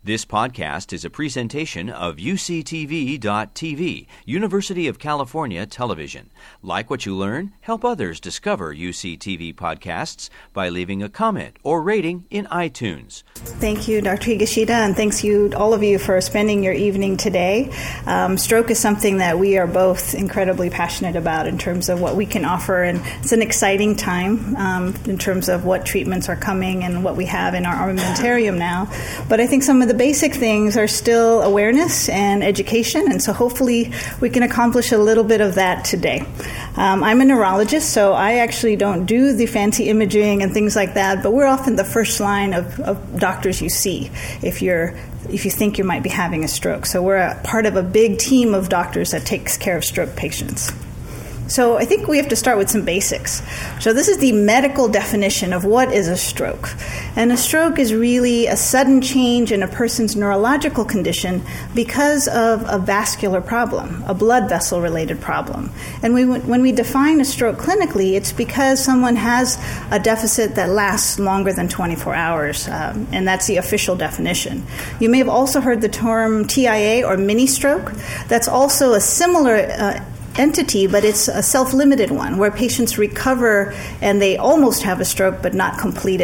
This podcast is a presentation of UCTV.tv, University of California Television. Like what you learn? Help others discover UCTV podcasts by leaving a comment or rating in iTunes. Thank you, Dr. Higashida, and thanks you, all of you, for spending your evening today. Stroke is something that we are both incredibly passionate about in terms of what we can offer, and it's an exciting time in terms of what treatments are coming and what we have in our armamentarium now. But I think some of the basic things are still awareness and education, and so hopefully we can accomplish a little bit of that today. I'm a neurologist, so I actually don't do the fancy imaging and things like that, but we're often the first line of doctors you see if you think you might be having a stroke. So we're a part of a big team of doctors that takes care of stroke patients. So I think we have to start with some basics. So this is the medical definition of what is a stroke. And a stroke is really a sudden change in a person's neurological condition because of a vascular problem, a blood vessel-related problem. And when we define a stroke clinically, it's because someone has a deficit that lasts longer than 24 hours, and that's the official definition. You may have also heard the term TIA or mini stroke. That's also a similar entity, but it's a self-limited one where patients recover and they almost have a stroke but not complete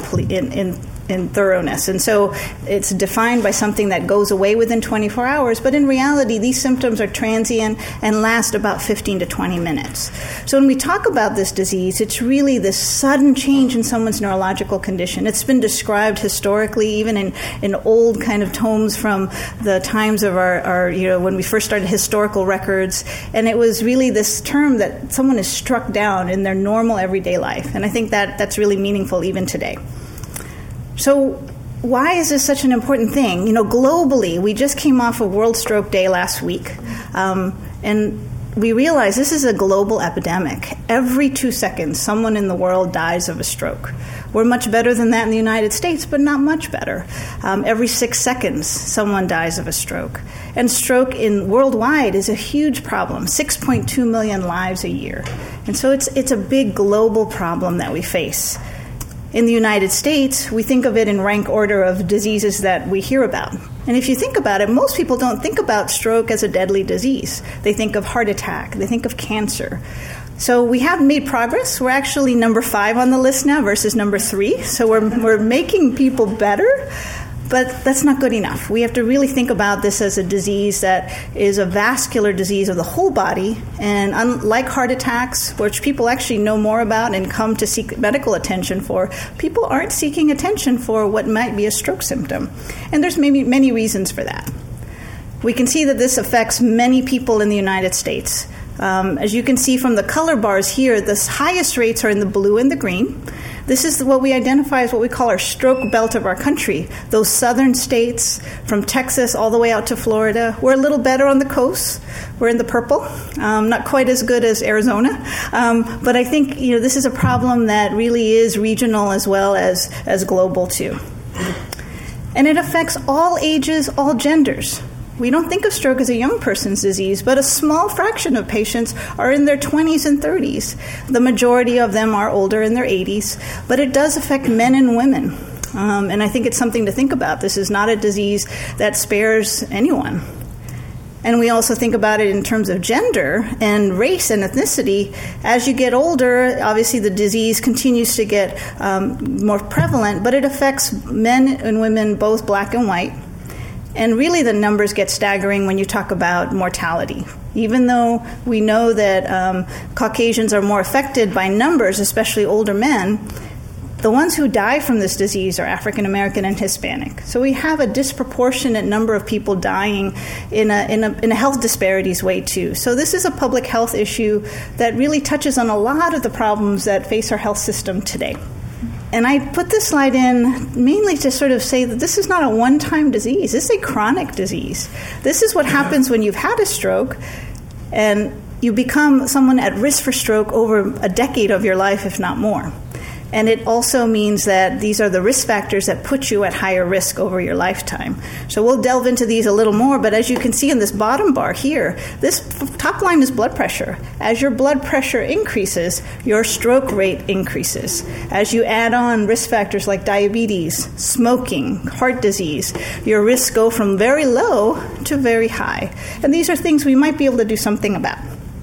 in thoroughness. And so it's defined by something that goes away within 24 hours, but in reality, these symptoms are transient and last about 15 to 20 minutes. So when we talk about this disease, it's really this sudden change in someone's neurological condition. It's been described historically, even in old kind of tomes from the times of our when we first started historical records, and it was really this term that someone is struck down in their normal everyday life. And I think that's really meaningful even today. So why is this such an important thing? Globally, we just came off of World Stroke Day last week, and we realize this is a global epidemic. Every 2 seconds, someone in the world dies of a stroke. We're much better than that in the United States, but not much better. Every 6 seconds, someone dies of a stroke. And stroke worldwide is a huge problem, 6.2 million lives a year. And so it's a big global problem that we face. In the United States, we think of it in rank order of diseases that we hear about. And if you think about it, most people don't think about stroke as a deadly disease. They think of heart attack. They think of cancer. So we have made progress. We're actually number 5 on the list now versus number 3. So we're making people better. But that's not good enough. We have to really think about this as a disease that is a vascular disease of the whole body. And unlike heart attacks, which people actually know more about and come to seek medical attention for, people aren't seeking attention for what might be a stroke symptom. And there's maybe many reasons for that. We can see that this affects many people in the United States. As you can see from the color bars here, the highest rates are in the blue and the green. This is what we identify as what we call our stroke belt of our country. Those southern states, from Texas all the way out to Florida. We're a little better on the coast. We're in the purple. Not quite as good as Arizona. But I think this is a problem that really is regional as well as global too. And it affects all ages, all genders. We don't think of stroke as a young person's disease, but a small fraction of patients are in their 20s and 30s. The majority of them are older, in their 80s, but it does affect men and women. And I think it's something to think about. This is not a disease that spares anyone. And we also think about it in terms of gender and race and ethnicity. As you get older, obviously the disease continues to get more prevalent, but it affects men and women, both black and white. And really the numbers get staggering when you talk about mortality. Even though we know that Caucasians are more affected by numbers, especially older men, the ones who die from this disease are African American and Hispanic. So we have a disproportionate number of people dying in a health disparities way too. So this is a public health issue that really touches on a lot of the problems that face our health system today. And I put this slide in mainly to sort of say that this is not a one-time disease. This is a chronic disease. This is what happens when you've had a stroke and you become someone at risk for stroke over a decade of your life, if not more. And it also means that these are the risk factors that put you at higher risk over your lifetime. So we'll delve into these a little more, but as you can see in this bottom bar here, this top line is blood pressure. As your blood pressure increases, your stroke rate increases. As you add on risk factors like diabetes, smoking, heart disease, your risks go from very low to very high. And these are things we might be able to do something about.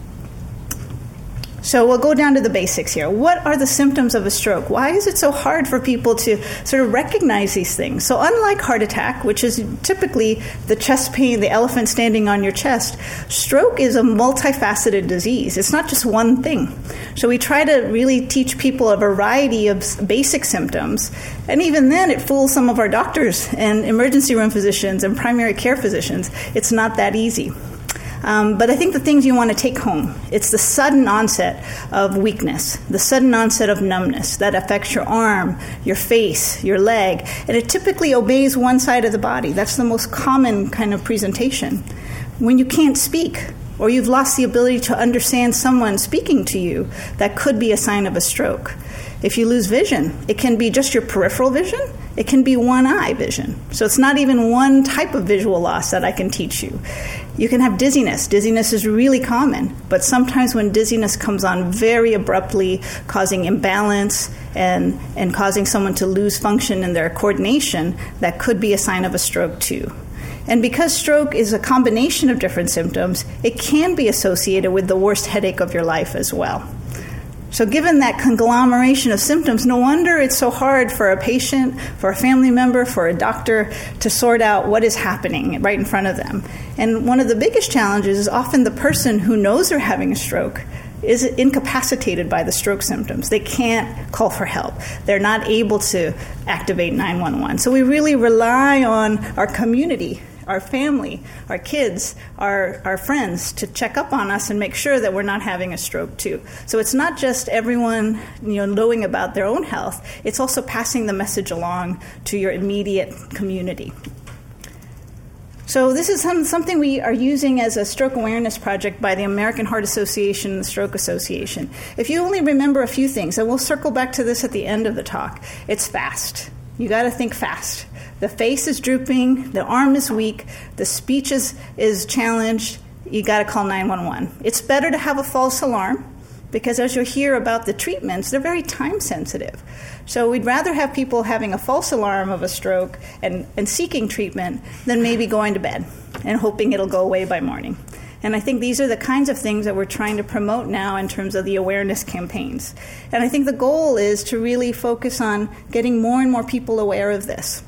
So we'll go down to the basics here. What are the symptoms of a stroke? Why is it so hard for people to sort of recognize these things? So unlike heart attack, which is typically the chest pain, the elephant standing on your chest, stroke is a multifaceted disease. It's not just one thing. So we try to really teach people a variety of basic symptoms, and even then it fools some of our doctors and emergency room physicians and primary care physicians. It's not that easy. But I think the things you want to take home, it's the sudden onset of weakness, the sudden onset of numbness that affects your arm, your face, your leg, and it typically obeys one side of the body. That's the most common kind of presentation. When you can't speak, or you've lost the ability to understand someone speaking to you, that could be a sign of a stroke. If you lose vision, it can be just your peripheral vision. It can be one eye vision. So it's not even one type of visual loss that I can teach you. You can have dizziness. Dizziness is really common, but sometimes when dizziness comes on very abruptly, causing imbalance and causing someone to lose function in their coordination, that could be a sign of a stroke too. And because stroke is a combination of different symptoms, it can be associated with the worst headache of your life as well. So given that conglomeration of symptoms, no wonder it's so hard for a patient, for a family member, for a doctor to sort out what is happening right in front of them. And one of the biggest challenges is often the person who knows they're having a stroke is incapacitated by the stroke symptoms. They can't call for help. They're not able to activate 911. So we really rely on our community, our family, our kids, our friends to check up on us and make sure that we're not having a stroke too. So it's not just everyone knowing about their own health, it's also passing the message along to your immediate community. So this is something we are using as a stroke awareness project by the American Heart Association and the Stroke Association. If you only remember a few things, and we'll circle back to this at the end of the talk, it's fast. You got to think fast. The face is drooping, the arm is weak, the speech is challenged, you got to call 911. It's better to have a false alarm because as you'll hear about the treatments, they're very time sensitive. So we'd rather have people having a false alarm of a stroke and seeking treatment than maybe going to bed and hoping it'll go away by morning. And I think these are the kinds of things that we're trying to promote now in terms of the awareness campaigns. And I think the goal is to really focus on getting more and more people aware of this.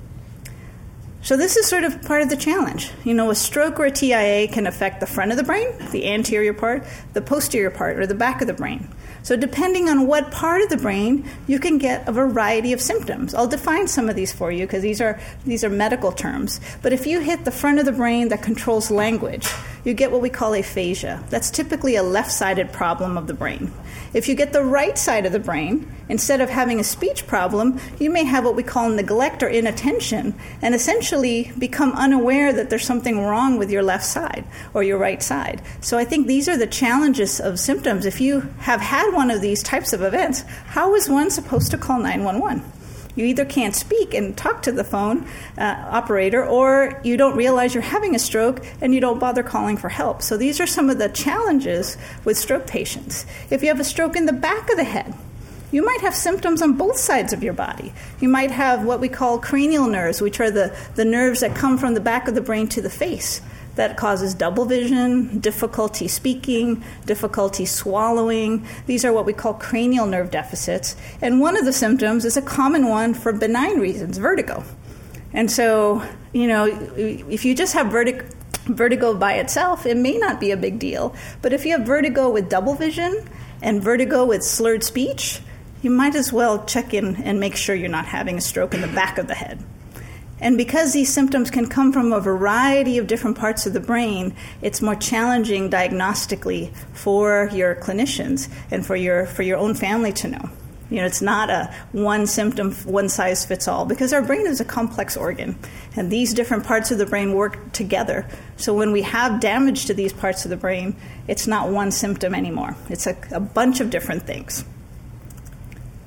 So this is sort of part of the challenge. A stroke or a TIA can affect the front of the brain, the anterior part, the posterior part, or the back of the brain. So depending on what part of the brain, you can get a variety of symptoms. I'll define some of these for you because these are medical terms. But if you hit the front of the brain that controls language, you get what we call aphasia. That's typically a left-sided problem of the brain. If you get the right side of the brain, instead of having a speech problem, you may have what we call neglect or inattention and essentially become unaware that there's something wrong with your left side or your right side. So I think these are the challenges of symptoms. If you have had one of these types of events, how is one supposed to call 911? You either can't speak and talk to the phone operator, or you don't realize you're having a stroke and you don't bother calling for help. So these are some of the challenges with stroke patients. If you have a stroke in the back of the head, you might have symptoms on both sides of your body. You might have what we call cranial nerves, which are the nerves that come from the back of the brain to the face. That causes double vision, difficulty speaking, difficulty swallowing. These are what we call cranial nerve deficits. And one of the symptoms is a common one for benign reasons, vertigo. And so, if you just have vertigo by itself, it may not be a big deal. But if you have vertigo with double vision and vertigo with slurred speech, you might as well check in and make sure you're not having a stroke in the back of the head. And because these symptoms can come from a variety of different parts of the brain, it's more challenging diagnostically for your clinicians and for your own family to know. It's not a one symptom, one size fits all, because our brain is a complex organ, and these different parts of the brain work together. So when we have damage to these parts of the brain, it's not one symptom anymore. It's a bunch of different things.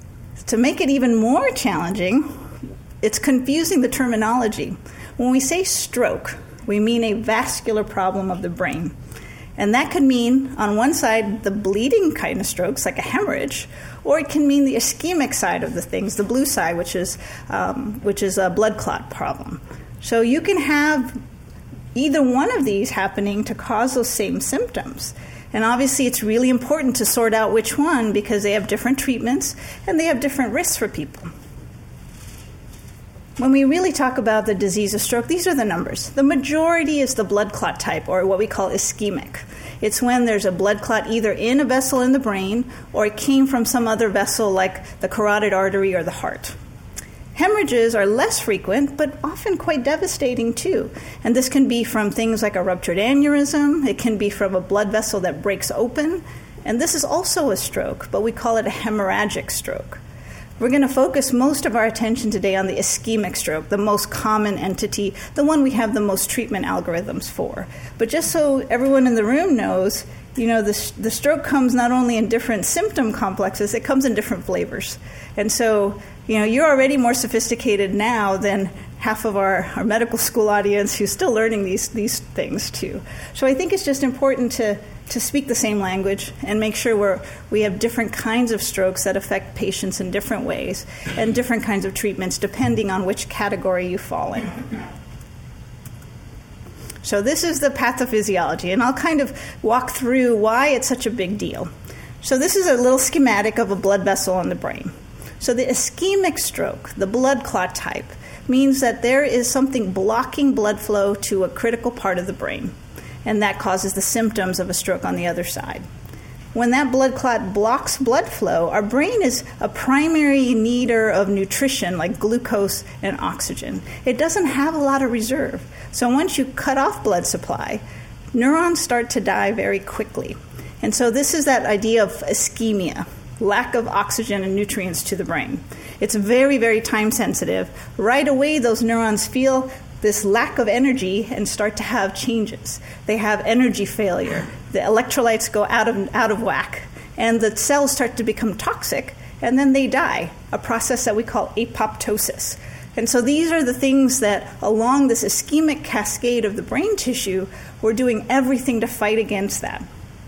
To make it even more challenging, it's confusing the terminology. When we say stroke, we mean a vascular problem of the brain. And that could mean, on one side, the bleeding kind of strokes, like a hemorrhage, or it can mean the ischemic side of the things, the blue side, which is a blood clot problem. So you can have either one of these happening to cause those same symptoms. And obviously it's really important to sort out which one because they have different treatments and they have different risks for people. When we really talk about the disease of stroke, these are the numbers. The majority is the blood clot type, or what we call ischemic. It's when there's a blood clot either in a vessel in the brain or it came from some other vessel like the carotid artery or the heart. Hemorrhages are less frequent, but often quite devastating too. And this can be from things like a ruptured aneurysm. It can be from a blood vessel that breaks open. And this is also a stroke, but we call it a hemorrhagic stroke. We're going to focus most of our attention today on the ischemic stroke, the most common entity, the one we have the most treatment algorithms for. But just so everyone in the room knows, the stroke comes not only in different symptom complexes, it comes in different flavors. And so, you're already more sophisticated now than half of our medical school audience who's still learning these things too. So I think it's just important to speak the same language and make sure we have different kinds of strokes that affect patients in different ways and different kinds of treatments depending on which category you fall in. So this is the pathophysiology, and I'll kind of walk through why it's such a big deal. So this is a little schematic of a blood vessel in the brain. So the ischemic stroke, the blood clot type, means that there is something blocking blood flow to a critical part of the brain, and that causes the symptoms of a stroke on the other side. When that blood clot blocks blood flow, our brain is a primary needer of nutrition like glucose and oxygen. It doesn't have a lot of reserve. So once you cut off blood supply, neurons start to die very quickly. And so this is that idea of ischemia, lack of oxygen and nutrients to the brain. It's very, very time sensitive. Right away, those neurons feel this lack of energy and start to have changes. They have energy failure. The electrolytes go out of whack, and the cells start to become toxic, and then they die, a process that we call apoptosis. And so these are the things that, along this ischemic cascade of the brain tissue, we're doing everything to fight against that.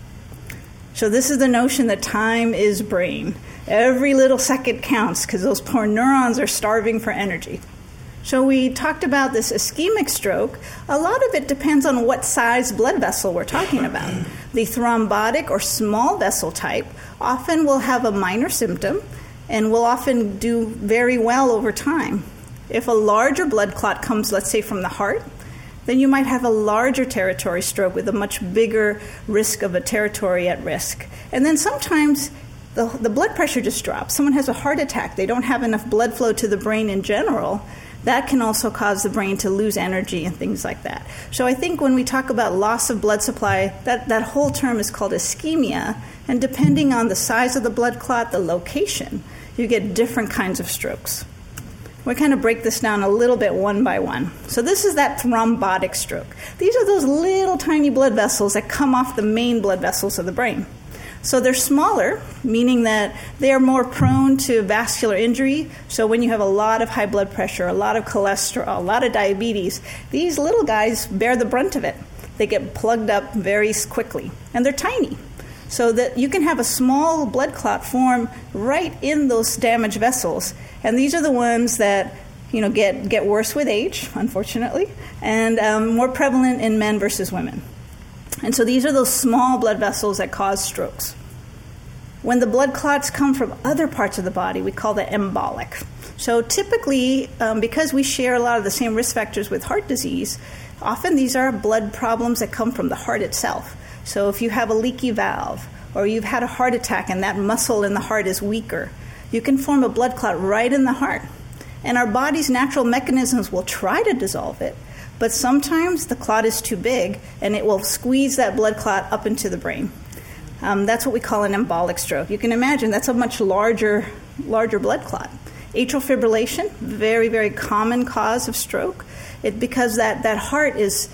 So this is the notion that time is brain. Every little second counts because those poor neurons are starving for energy. So we talked about this ischemic stroke. A lot of it depends on what size blood vessel we're talking about. The thrombotic or small vessel type often will have a minor symptom and will often do very well over time. If a larger blood clot comes, let's say, from the heart, then you might have a larger territory stroke with a much bigger risk of a territory at risk. And then sometimes the blood pressure just drops. Someone has a heart attack. They don't have enough blood flow to the brain in general. That can also cause the brain to lose energy and things like that. So I think when we talk about loss of blood supply, that whole term is called ischemia. And depending on the size of the blood clot, the location, you get different kinds of strokes. We kind of break this down a little bit one by one. So this is that thrombotic stroke. These are those little tiny blood vessels that come off the main blood vessels of the brain. So they're smaller, meaning that they are more prone to vascular injury. So when you have a lot of high blood pressure, a lot of cholesterol, a lot of diabetes, these little guys bear the brunt of it. They get plugged up very quickly, and they're tiny. So that you can have a small blood clot form right in those damaged vessels. And these are the ones that get worse with age, unfortunately, and more prevalent in men versus women. And so these are those small blood vessels that cause strokes. When the blood clots come from other parts of the body, we call that embolic. So typically, because we share a lot of the same risk factors with heart disease, often these are blood problems that come from the heart itself. So if you have a leaky valve, or you've had a heart attack and that muscle in the heart is weaker, you can form a blood clot right in the heart. And our body's natural mechanisms will try to dissolve it, but sometimes the clot is too big and it will squeeze that blood clot up into the brain. That's what we call an embolic stroke. You can imagine that's a much larger blood clot. Atrial fibrillation, very, very common cause of stroke. Because that heart is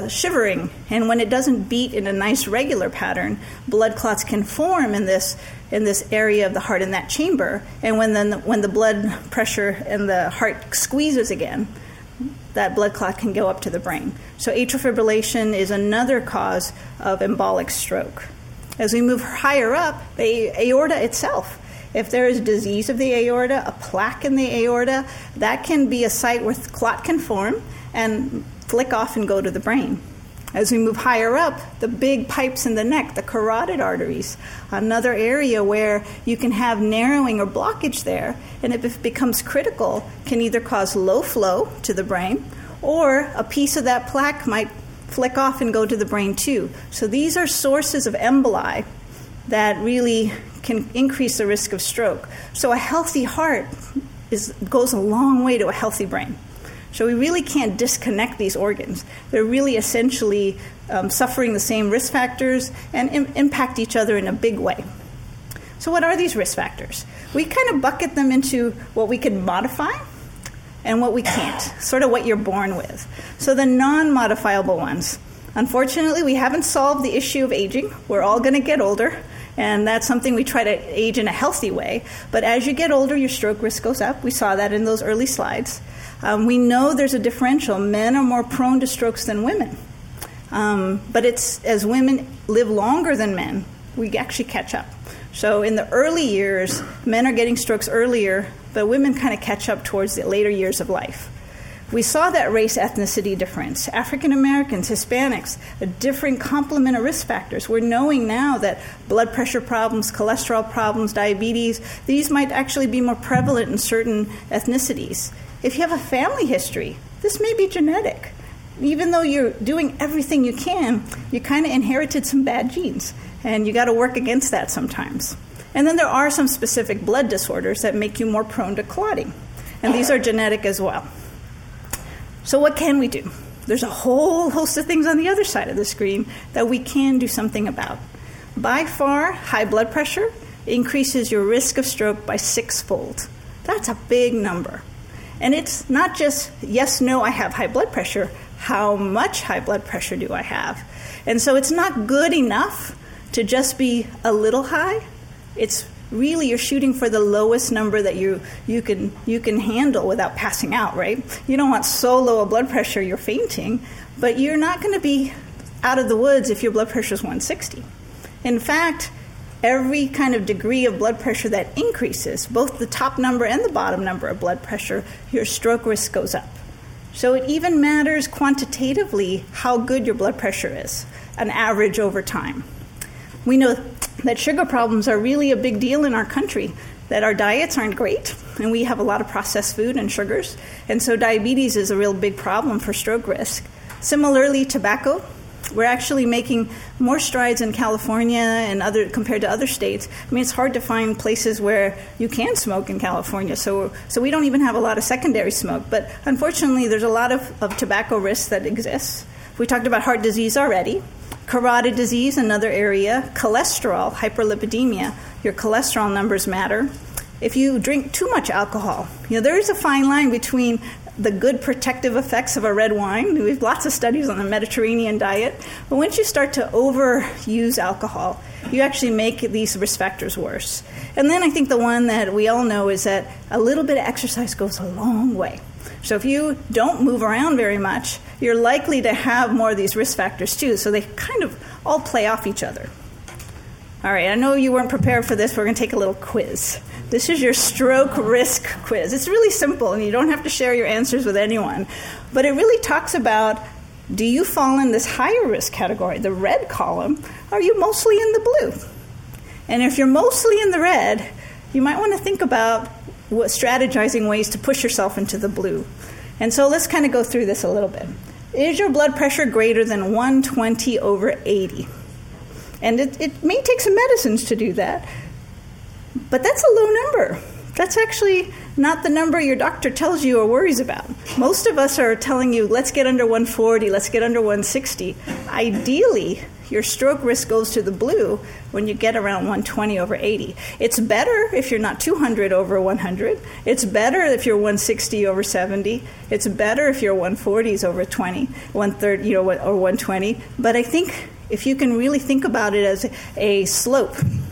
shivering, and when it doesn't beat in a nice regular pattern, blood clots can form in this in this area of the heart, in that chamber. And when the blood pressure and the heart squeezes again, that blood clot can go up to the brain. So atrial fibrillation is another cause of embolic stroke. As we move higher up, the aorta itself, if there is disease of the aorta, a plaque in the aorta, that can be a site where clot can form and flick off and go to the brain. As we move higher up, the big pipes in the neck, the carotid arteries, another area where you can have narrowing or blockage there, and if it becomes critical, can either cause low flow to the brain, or a piece of that plaque might flick off and go to the brain too. So these are sources of emboli that really can increase the risk of stroke. So a healthy heart goes a long way to a healthy brain. So we really can't disconnect these organs. They're really essentially suffering the same risk factors and impact each other in a big way. So what are these risk factors? We kind of bucket them into what we can modify and what we can't, sort of what you're born with. So the non-modifiable ones, unfortunately, we haven't solved the issue of aging. We're all going to get older, and that's something we try to age in a healthy way. But as you get older, your stroke risk goes up. We saw that in those early slides. We know there's a differential. Men are more prone to strokes than women. But it's as women live longer than men, we actually catch up. So in the early years, men are getting strokes earlier, but women kind of catch up towards the later years of life. We saw that race ethnicity difference. African Americans, Hispanics, a different complement of risk factors. We're knowing now that blood pressure problems, cholesterol problems, diabetes, these might actually be more prevalent in certain ethnicities. If you have a family history, this may be genetic. Even though you're doing everything you can, you kind of inherited some bad genes, and you got to work against that sometimes. And then there are some specific blood disorders that make you more prone to clotting, and these are genetic as well. So what can we do? There's a whole host of things on the other side of the screen that we can do something about. By far, high blood pressure increases your risk of stroke by 6-fold. That's a big number. And it's not just, yes, no, I have high blood pressure. How much high blood pressure do I have? And so it's not good enough to just be a little high. It's really, you're shooting for the lowest number that you can handle without passing out, right? You don't want so low a blood pressure you're fainting, but you're not going to be out of the woods if your blood pressure is 160. In fact, every kind of degree of blood pressure that increases, both the top number and the bottom number of blood pressure, your stroke risk goes up. So it even matters quantitatively how good your blood pressure is, an average over time. We know that sugar problems are really a big deal in our country, that our diets aren't great, and we have a lot of processed food and sugars, and so diabetes is a real big problem for stroke risk. Similarly, tobacco. We're actually making more strides in California and compared to other states. I mean, it's hard to find places where you can smoke in California, so we don't even have a lot of secondary smoke. But unfortunately, there's a lot of tobacco risks that exists. We talked about heart disease already. Carotid disease, another area. Cholesterol, hyperlipidemia. Your cholesterol numbers matter. If you drink too much alcohol, there is a fine line between the good protective effects of a red wine. We have lots of studies on the Mediterranean diet. But once you start to overuse alcohol, you actually make these risk factors worse. And then I think the one that we all know is that a little bit of exercise goes a long way. So if you don't move around very much, you're likely to have more of these risk factors too. So they kind of all play off each other. All right, I know you weren't prepared for this. We're going to take a little quiz. This is your stroke risk quiz. It's really simple, and you don't have to share your answers with anyone. But it really talks about, do you fall in this higher risk category, the red column? Are you mostly in the blue? And if you're mostly in the red, you might want to think about strategizing ways to push yourself into the blue. And so let's kind of go through this a little bit. Is your blood pressure greater than 120/80? And it may take some medicines to do that, but that's a low number. That's actually not the number your doctor tells you or worries about. Most of us are telling you, let's get under 140, let's get under 160. Ideally, your stroke risk goes to the blue when you get around 120/80. It's better if you're not 200/100. It's better if you're 160/70. It's better if you're 140s/20, 130, or 120. But I think if you can really think about it as a slope,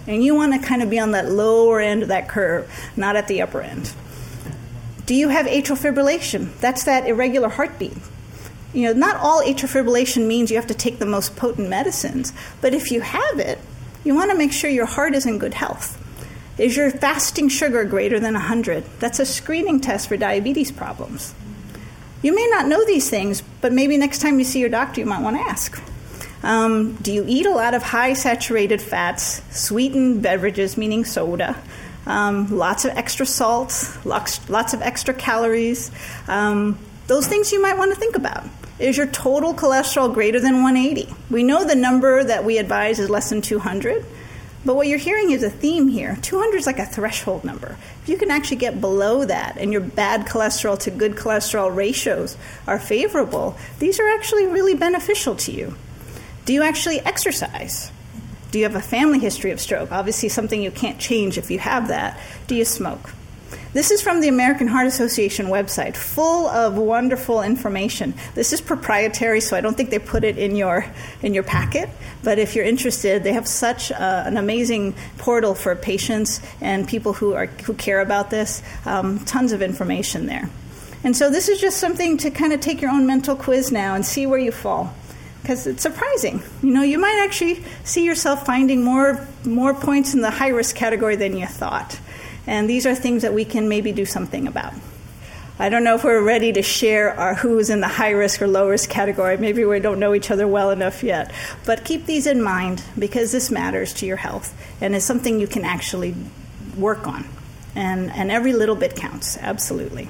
And you want to kind of be on that lower end of that curve, not at the upper end. Do you have atrial fibrillation? That's that irregular heartbeat. Not all atrial fibrillation means you have to take the most potent medicines, but if you have it, you want to make sure your heart is in good health. Is your fasting sugar greater than 100? That's a screening test for diabetes problems. You may not know these things, but maybe next time you see your doctor, you might want to ask. Do you eat a lot of high saturated fats, sweetened beverages, meaning soda, lots of extra salt, lots of extra calories? Those things you might want to think about. Is your total cholesterol greater than 180? We know the number that we advise is less than 200, but what you're hearing is a theme here. 200 is like a threshold number. If you can actually get below that and your bad cholesterol to good cholesterol ratios are favorable, these are actually really beneficial to you. Do you actually exercise? Do you have a family history of stroke? Obviously something you can't change if you have that. Do you smoke? This is from the American Heart Association website, full of wonderful information. This is proprietary, so I don't think they put it in your packet. But if you're interested, they have such an amazing portal for patients and people who care about this. Tons of information there. And so this is just something to kind of take your own mental quiz now and see where you fall. Because it's surprising. You might actually see yourself finding more points in the high-risk category than you thought. And these are things that we can maybe do something about. I don't know if we're ready to share who's in the high-risk or low-risk category. Maybe we don't know each other well enough yet. But keep these in mind because this matters to your health and is something you can actually work on. And every little bit counts, absolutely.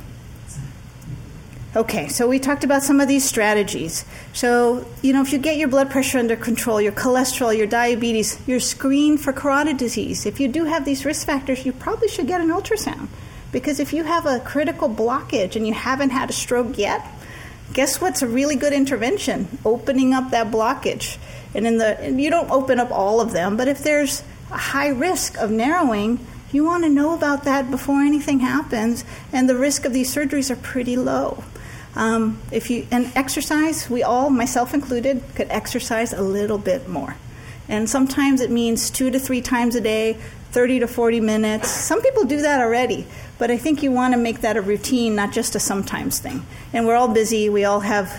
Okay, so we talked about some of these strategies. So, if you get your blood pressure under control, your cholesterol, your diabetes, you're screened for carotid disease. If you do have these risk factors, you probably should get an ultrasound. Because if you have a critical blockage and you haven't had a stroke yet, guess what's a really good intervention? Opening up that blockage. And you don't open up all of them, but if there's a high risk of narrowing, you want to know about that before anything happens, and the risk of these surgeries are pretty low. And exercise, we all, myself included, could exercise a little bit more. And sometimes it means 2 to 3 times a day, 30 to 40 minutes. Some people do that already, but I think you want to make that a routine, not just a sometimes thing. And we're all busy. We all have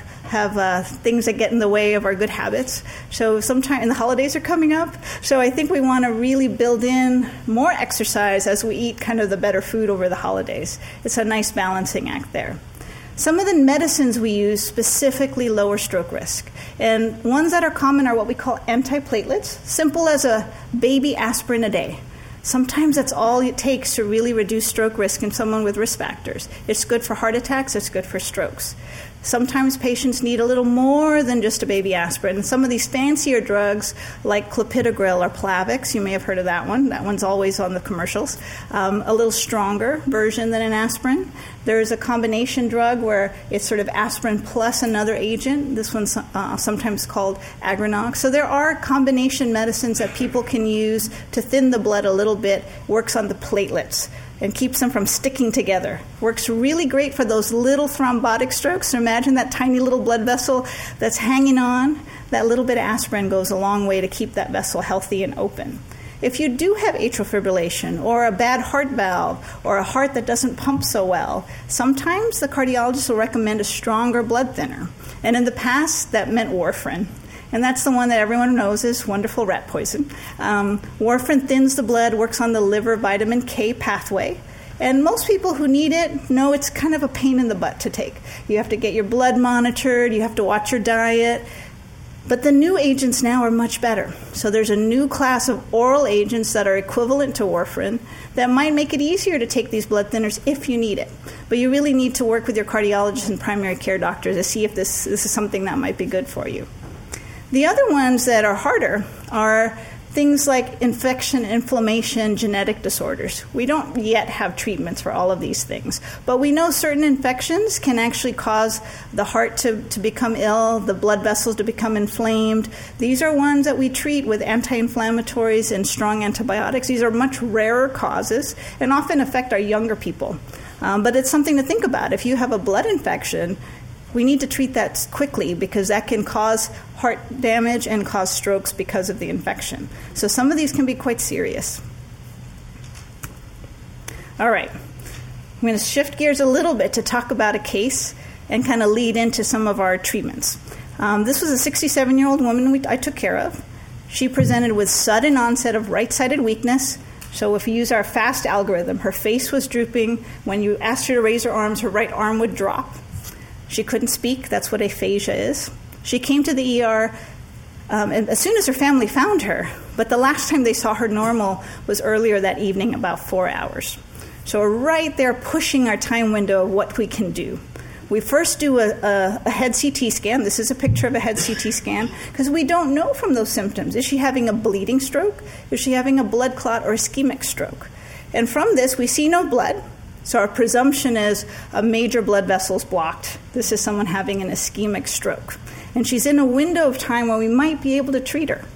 things that get in the way of our good habits. So sometime, and the holidays are coming up, so I think we want to really build in more exercise as we eat kind of the better food over the holidays. It's a nice balancing act there. Some of the medicines we use specifically lower stroke risk. And ones that are common are what we call antiplatelets, simple as a baby aspirin a day. Sometimes that's all it takes to really reduce stroke risk in someone with risk factors. It's good for heart attacks, it's good for strokes. Sometimes patients need a little more than just a baby aspirin. And some of these fancier drugs like clopidogrel or Plavix, you may have heard of that one. That one's always on the commercials. A little stronger version than an aspirin. There's a combination drug where it's sort of aspirin plus another agent. This one's sometimes called Agrinox. So there are combination medicines that people can use to thin the blood a little bit, works on the platelets and keeps them from sticking together. Works really great for those little thrombotic strokes. So imagine that tiny little blood vessel that's hanging on. That little bit of aspirin goes a long way to keep that vessel healthy and open. If you do have atrial fibrillation or a bad heart valve or a heart that doesn't pump so well, sometimes the cardiologist will recommend a stronger blood thinner. And in the past, that meant warfarin. And that's the one that everyone knows is wonderful rat poison. Warfarin thins the blood, works on the liver vitamin K pathway. And most people who need it know it's kind of a pain in the butt to take. You have to get your blood monitored. You have to watch your diet. But the new agents now are much better. So there's a new class of oral agents that are equivalent to warfarin that might make it easier to take these blood thinners if you need it. But you really need to work with your cardiologist and primary care doctor to see if this is something that might be good for you. The other ones that are harder are things like infection, inflammation, genetic disorders. We don't yet have treatments for all of these things, but we know certain infections can actually cause the heart to become ill, the blood vessels to become inflamed. These are ones that we treat with anti-inflammatories and strong antibiotics. These are much rarer causes and often affect our younger people. But it's something to think about. If you have a blood infection, we need to treat that quickly because that can cause heart damage and cause strokes because of the infection. So some of these can be quite serious. All right. I'm going to shift gears a little bit to talk about a case and kind of lead into some of our treatments. This was a 67-year-old woman I took care of. She presented with sudden onset of right-sided weakness. So if you use our FAST algorithm, her face was drooping. When you asked her to raise her arms, her right arm would drop. She couldn't speak. That's what aphasia is. She came to the ER and as soon as her family found her, but the last time they saw her normal was earlier that evening, about 4 hours. So we're right there pushing our time window of what we can do. We first do a head CT scan. This is a picture of a head CT scan because we don't know from those symptoms. Is she having a bleeding stroke? Is she having a blood clot or ischemic stroke? And from this, we see no blood. So our presumption is a major blood vessel's blocked. This is someone having an ischemic stroke. And she's in a window of time where we might be able to treat her.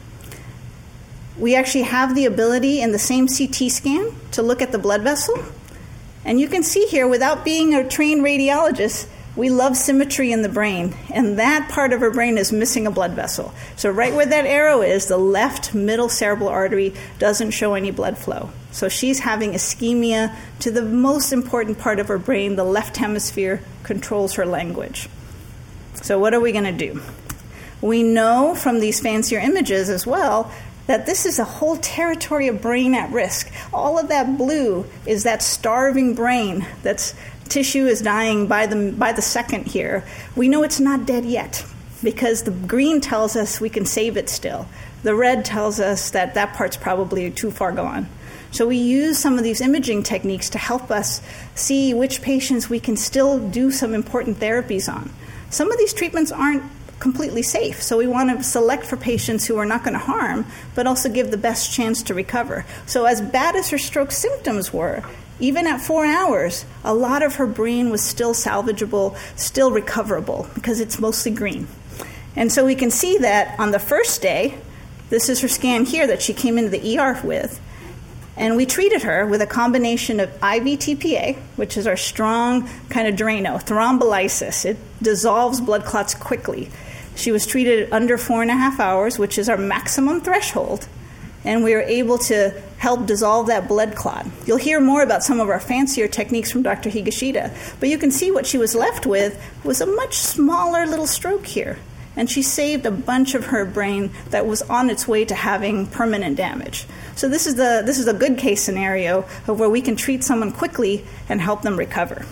We actually have the ability in the same CT scan to look at the blood vessel. And you can see here, without being a trained radiologist, we love symmetry in the brain, and that part of her brain is missing a blood vessel. So right where that arrow is, the left middle cerebral artery doesn't show any blood flow. So she's having ischemia to the most important part of her brain. The left hemisphere controls her language. So what are we going to do? We know from these fancier images as well that this is a whole territory of brain at risk. All of that blue is that starving brain that's tissue is dying by the second here. We know it's not dead yet because the green tells us we can save it still. The red tells us that that part's probably too far gone. So we use some of these imaging techniques to help us see which patients we can still do some important therapies on. Some of these treatments aren't completely safe, so we want to select for patients who are not going to harm, but also give the best chance to recover. So as bad as her stroke symptoms were, even at 4 hours, a lot of her brain was still salvageable, still recoverable, because it's mostly green. And so we can see that on the first day, this is her scan here that she came into the ER with, and we treated her with a combination of IV TPA, which is our strong kind of Drano, thrombolysis. It dissolves blood clots quickly. She was treated under 4.5 hours, which is our maximum threshold, and we were able to help dissolve that blood clot. You'll hear more about some of our fancier techniques from Dr. Higashida, but you can see what she was left with was a much smaller little stroke here, and she saved a bunch of her brain that was on its way to having permanent damage. So this is a good case scenario of where we can treat someone quickly and help them recover.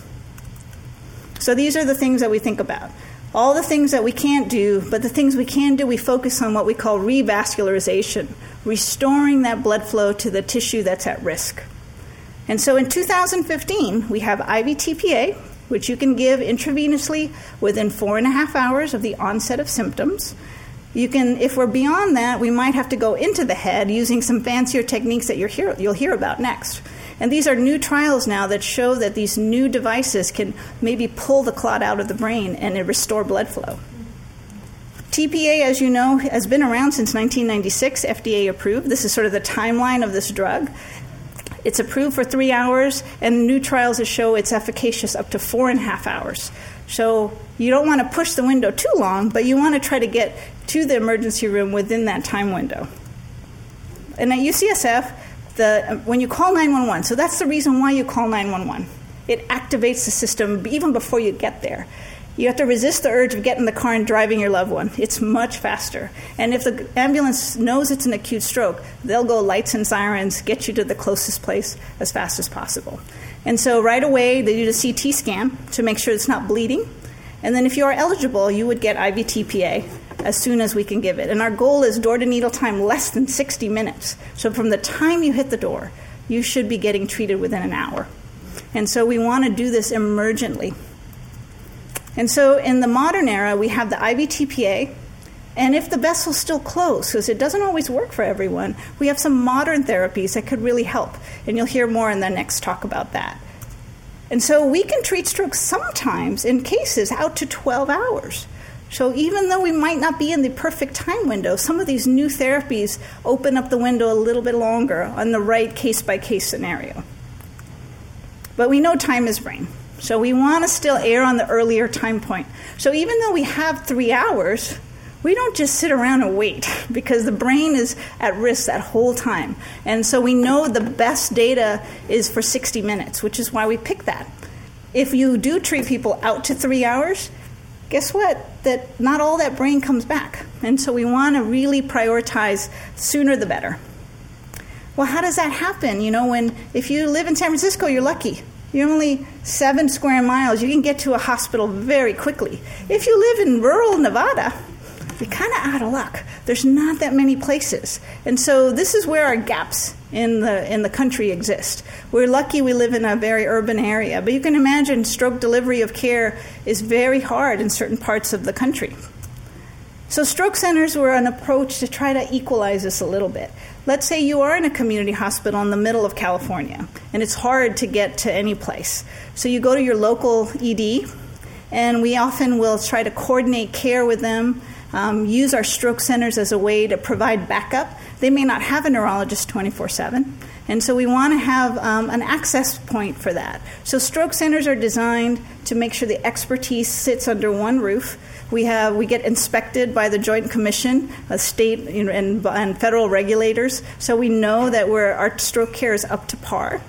So these are the things that we think about. All the things that we can't do, but the things we can do, we focus on what we call revascularization, restoring that blood flow to the tissue that's at risk. And so in 2015, we have IV TPA, which you can give intravenously within 4.5 hours of the onset of symptoms. You can, if we're beyond that, we might have to go into the head using some fancier techniques that you'll hear about next. And these are new trials now that show that these new devices can maybe pull the clot out of the brain and restore blood flow. TPA, as you know, has been around since 1996, FDA approved. This is sort of the timeline of this drug. It's approved for 3 hours, and new trials that show it's efficacious up to 4.5 hours. So you don't want to push the window too long, but you want to try to get to the emergency room within that time window. And at UCSF, when you call 911, so that's the reason why you call 911. It activates the system even before you get there. You have to resist the urge of getting in the car and driving your loved one. It's much faster. And if the ambulance knows it's an acute stroke, they'll go lights and sirens, get you to the closest place as fast as possible. And so right away, they do the CT scan to make sure it's not bleeding. And then if you are eligible, you would get IV TPA as soon as we can give it. And our goal is door-to-needle time less than 60 minutes. So from the time you hit the door, you should be getting treated within an hour. And so we want to do this emergently. And so in the modern era, we have the IV TPA, and if the vessel's still closed, because it doesn't always work for everyone, we have some modern therapies that could really help. And you'll hear more in the next talk about that. And so we can treat strokes sometimes in cases out to 12 hours. So even though we might not be in the perfect time window, some of these new therapies open up the window a little bit longer on the right case-by-case scenario. But we know time is brain. So we want to still err on the earlier time point. So even though we have 3 hours, we don't just sit around and wait because the brain is at risk that whole time. And so we know the best data is for 60 minutes, which is why we pick that. If you do treat people out to 3 hours, guess what? That not all that brain comes back. And so we want to really prioritize sooner the better. Well, how does that happen? If you live in San Francisco, you're lucky. You're only 7 square miles. You can get to a hospital very quickly. If you live in rural Nevada, you're kind of out of luck. There's not that many places. And so this is where our gaps in the country exist. We're lucky we live in a very urban area, but you can imagine stroke delivery of care is very hard in certain parts of the country. So stroke centers were an approach to try to equalize this a little bit. Let's say you are in a community hospital in the middle of California, and it's hard to get to any place. So you go to your local ED, and we often will try to coordinate care with them, use our stroke centers as a way to provide backup. They may not have a neurologist 24/7, and so we want to have an access point for that. So stroke centers are designed to make sure the expertise sits under one roof. We get inspected by the Joint Commission, state and federal regulators, so we know that our stroke care is up to par.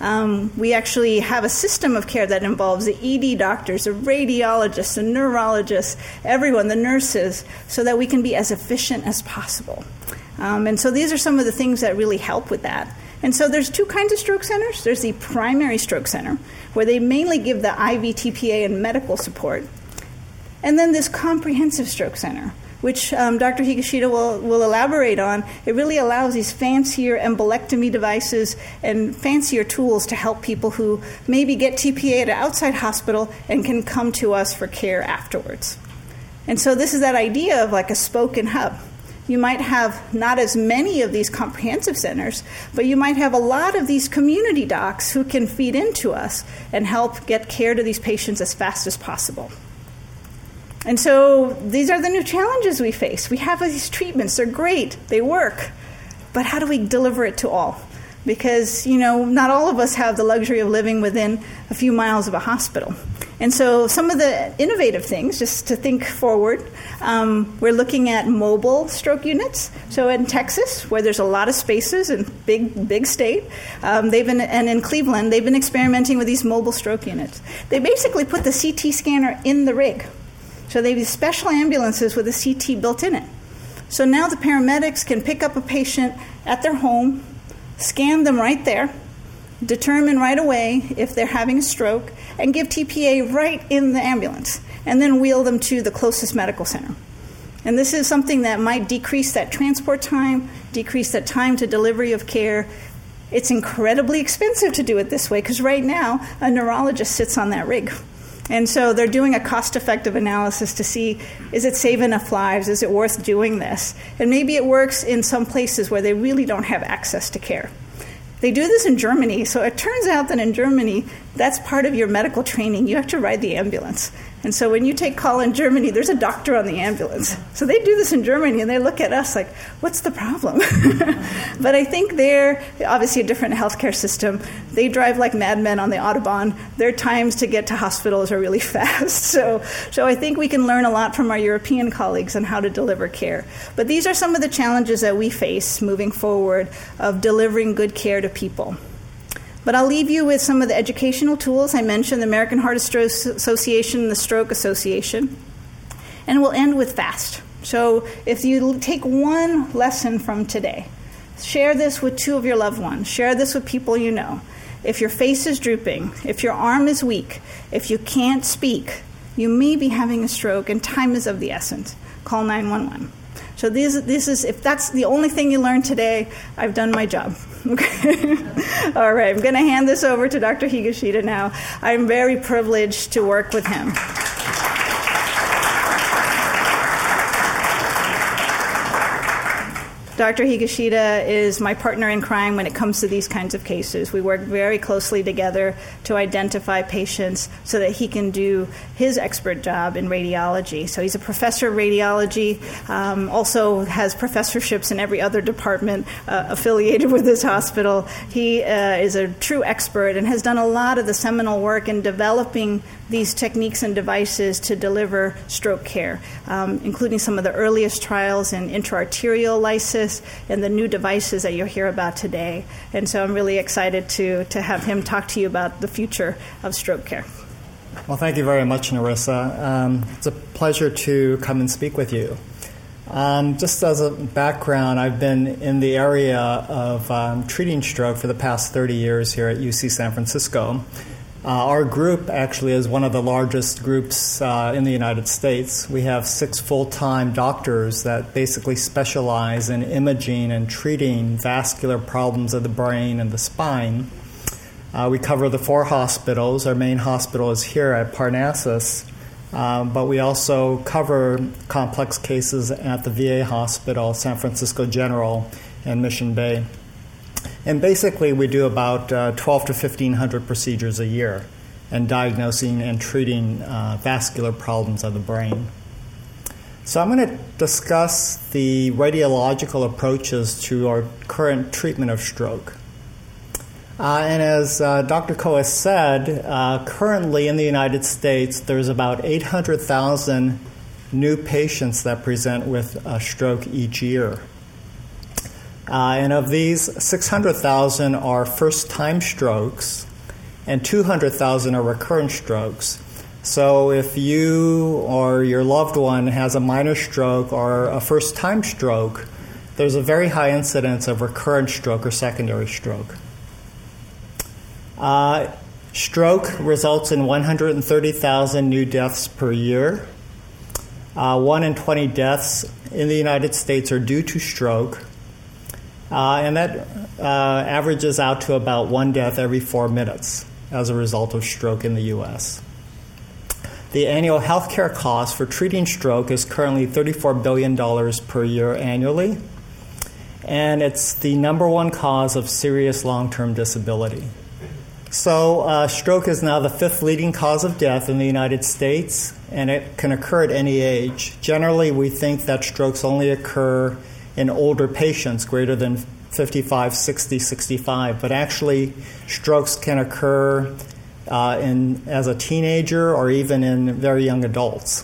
We actually have a system of care that involves the ED doctors, the radiologists, the neurologists, everyone, the nurses, so that we can be as efficient as possible. And so these are some of the things that really help with that. And so there's 2 kinds of stroke centers. There's the primary stroke center, where they mainly give the IV, TPA, and medical support. And then this comprehensive stroke center, which Dr. Higashida will elaborate on. It really allows these fancier embolectomy devices and fancier tools to help people who maybe get TPA at an outside hospital and can come to us for care afterwards. And so this is that idea of like a spoke and hub. You might have not as many of these comprehensive centers, but you might have a lot of these community docs who can feed into us and help get care to these patients as fast as possible. And so these are the new challenges we face. We have these treatments. They're great. They work. But how do we deliver it to all? Because, not all of us have the luxury of living within a few miles of a hospital. And so some of the innovative things, just to think forward, we're looking at mobile stroke units. So in Texas, where there's a lot of spaces and big state, and in Cleveland, they've been experimenting with these mobile stroke units. They basically put the CT scanner in the rig. So they have these special ambulances with a CT built in it. So now the paramedics can pick up a patient at their home, scan them right there, determine right away if they're having a stroke, and give TPA right in the ambulance, and then wheel them to the closest medical center. And this is something that might decrease that transport time, decrease that time to delivery of care. It's incredibly expensive to do it this way because right now a neurologist sits on that rig. And so they're doing a cost-effective analysis to see, is it save enough lives? Is it worth doing this? And maybe it works in some places where they really don't have access to care. They do this in Germany, so it turns out that in Germany, that's part of your medical training. You have to ride the ambulance. And so when you take call in Germany, there's a doctor on the ambulance. So they do this in Germany, and they look at us like, what's the problem? But I think they're obviously a different healthcare system. They drive like madmen on the Autobahn. Their times to get to hospitals are really fast. So I think we can learn a lot from our European colleagues on how to deliver care. But these are some of the challenges that we face moving forward of delivering good care to people. But I'll leave you with some of the educational tools. I mentioned the American Heart Association and the Stroke Association. And we'll end with FAST. So if you take one lesson from today, share this with 2 of your loved ones. Share this with people you know. If your face is drooping, if your arm is weak, if you can't speak, you may be having a stroke and time is of the essence. Call 911. So this is, if that's the only thing you learned today, I've done my job. Okay. All right. I'm going to hand this over to Dr. Higashida now. I'm very privileged to work with him. Dr. Higashida is my partner in crime when it comes to these kinds of cases. We work very closely together to identify patients so that he can do his expert job in radiology. So he's a professor of radiology, also has professorships in every other department affiliated with this hospital. He is a true expert and has done a lot of the seminal work in developing these techniques and devices to deliver stroke care, including some of the earliest trials in intraarterial lysis and the new devices that you'll hear about today. And so I'm really excited to have him talk to you about the future of stroke care. Well, thank you very much, Narissa. It's a pleasure to come and speak with you. Just as a background, I've been in the area of treating stroke for the past 30 years here at UC San Francisco. Our group actually is one of the largest groups in the United States. We have 6 full-time doctors that basically specialize in imaging and treating vascular problems of the brain and the spine. We cover the 4 hospitals. Our main hospital is here at Parnassus, but we also cover complex cases at the VA hospital, San Francisco General, and Mission Bay. And basically, we do about 12 to 1,500 procedures a year in diagnosing and treating vascular problems of the brain. So I'm going to discuss the radiological approaches to our current treatment of stroke. And as Dr. Ko has said, currently in the United States, there's about 800,000 new patients that present with a stroke each year. And of these, 600,000 are first-time strokes, and 200,000 are recurrent strokes. So if you or your loved one has a minor stroke or a first-time stroke, there's a very high incidence of recurrent stroke or secondary stroke. Stroke results in 130,000 new deaths per year. 1 in 20 deaths in the United States are due to stroke. And that averages out to about 1 death every 4 minutes as a result of stroke in the U.S. The annual healthcare cost for treating stroke is currently $34 billion per year annually, and it's the number 1 cause of serious long-term disability. So stroke is now the 5th leading cause of death in the United States, and it can occur at any age. Generally, we think that strokes only occur in older patients greater than 55, 60, 65. But actually, strokes can occur as a teenager or even in very young adults.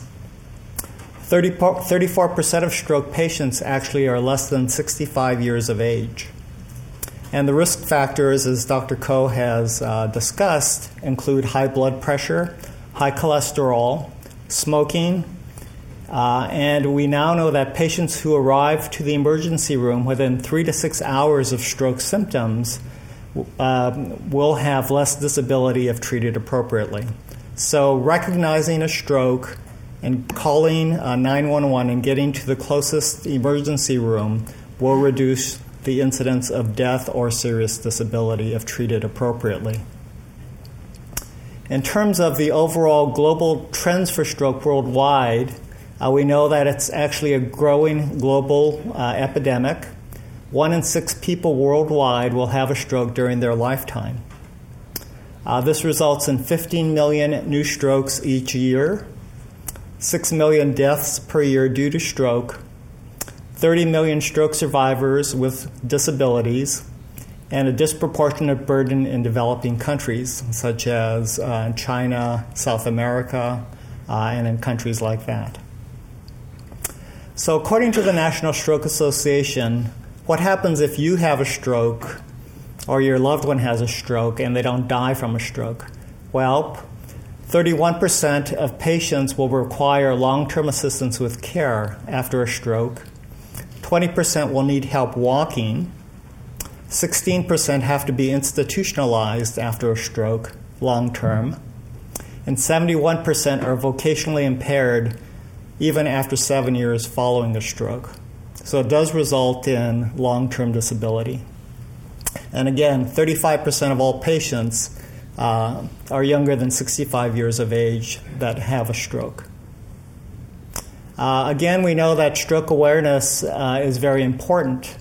34% of stroke patients actually are less than 65 years of age. And the risk factors, as Dr. Ko has discussed, include high blood pressure, high cholesterol, smoking, and we now know that patients who arrive to the emergency room within 3 to 6 hours of stroke symptoms will have less disability if treated appropriately. So recognizing a stroke and calling 911 and getting to the closest emergency room will reduce the incidence of death or serious disability if treated appropriately. In terms of the overall global trends for stroke worldwide, we know that it's actually a growing global epidemic. 1 in 6 people worldwide will have a stroke during their lifetime. This results in 15 million new strokes each year, 6 million deaths per year due to stroke, 30 million stroke survivors with disabilities, and a disproportionate burden in developing countries such as China, South America, and in countries like that. So according to the National Stroke Association, what happens if you have a stroke or your loved one has a stroke and they don't die from a stroke? Well, 31% of patients will require long-term assistance with care after a stroke. 20% will need help walking. 16% have to be institutionalized after a stroke long-term. And 71% are vocationally impaired even after 7 years following a stroke. So it does result in long-term disability. And again, 35% of all patients are younger than 65 years of age that have a stroke. Again, we know that stroke awareness is very important.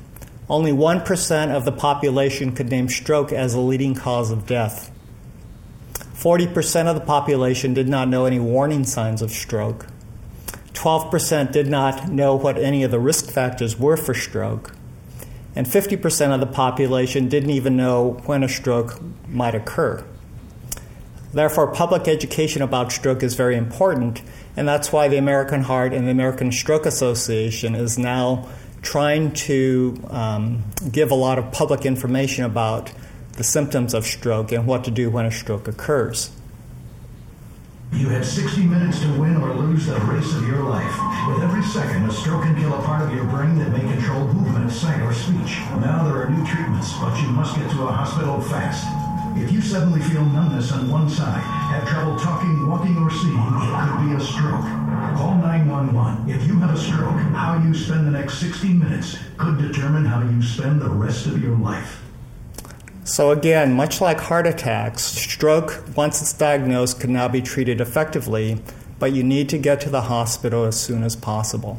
only 1% of the population could name stroke as a leading cause of death. 40% of the population did not know any warning signs of stroke. 12% did not know what any of the risk factors were for stroke. And 50% of the population didn't even know when a stroke might occur. Therefore, public education about stroke is very important, and that's why the American Heart and the American Stroke Association is now trying to give a lot of public information about the symptoms of stroke and what to do when a stroke occurs. You had 60 minutes to win or lose the race of your life. With every second, a stroke can kill a part of your brain that may control movement, sight, or speech. Now there are new treatments, but you must get to a hospital fast. If you suddenly feel numbness on one side, have trouble talking, walking, or seeing, it could be a stroke. Call 911. If you have a stroke, how you spend the next 60 minutes could determine how you spend the rest of your life. So again, much like heart attacks, stroke, once it's diagnosed, can now be treated effectively, but you need to get to the hospital as soon as possible.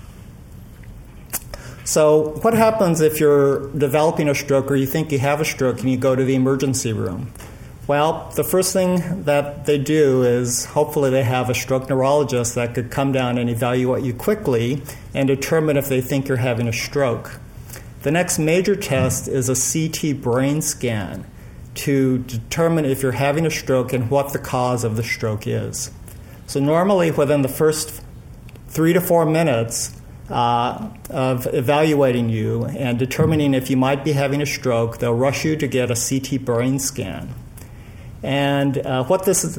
So what happens if you're developing a stroke or you think you have a stroke and you go to the emergency room? Well, the first thing that they do is hopefully they have a stroke neurologist that could come down and evaluate you quickly and determine if they think you're having a stroke. The next major test is a CT brain scan to determine if you're having a stroke and what the cause of the stroke is. So normally within the first 3 to 4 minutes of evaluating you and determining if you might be having a stroke, they'll rush you to get a CT brain scan. And what this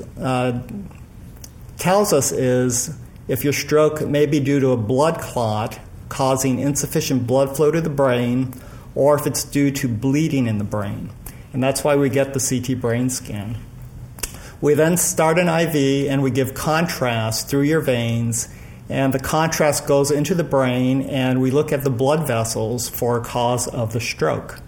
tells us is if your stroke may be due to a blood clot causing insufficient blood flow to the brain, or if it's due to bleeding in the brain. And that's why we get the CT brain scan. We then start an IV and we give contrast through your veins, and the contrast goes into the brain, and we look at the blood vessels for a cause of the stroke.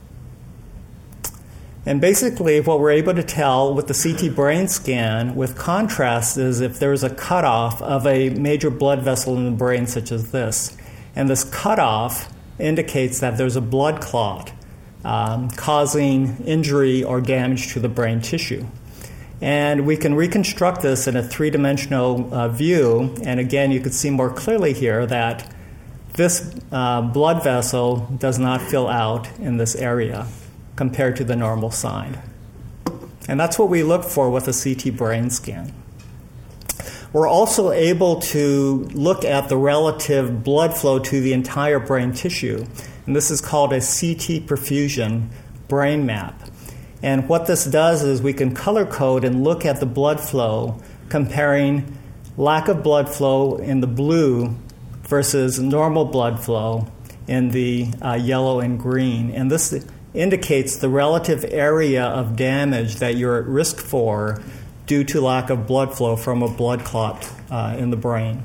And basically what we're able to tell with the CT brain scan with contrast is if there's a cutoff of a major blood vessel in the brain such as this. And this cutoff indicates that there's a blood clot causing injury or damage to the brain tissue. And we can reconstruct this in a three-dimensional view. And again, you can see more clearly here that this blood vessel does not fill out in this area compared to the normal side. And that's what we look for with a CT brain scan. We're also able to look at the relative blood flow to the entire brain tissue. And this is called a CT perfusion brain map. And what this does is we can color code and look at the blood flow, comparing lack of blood flow in the blue versus normal blood flow in the yellow and green. And this indicates the relative area of damage that you're at risk for due to lack of blood flow from a blood clot in the brain.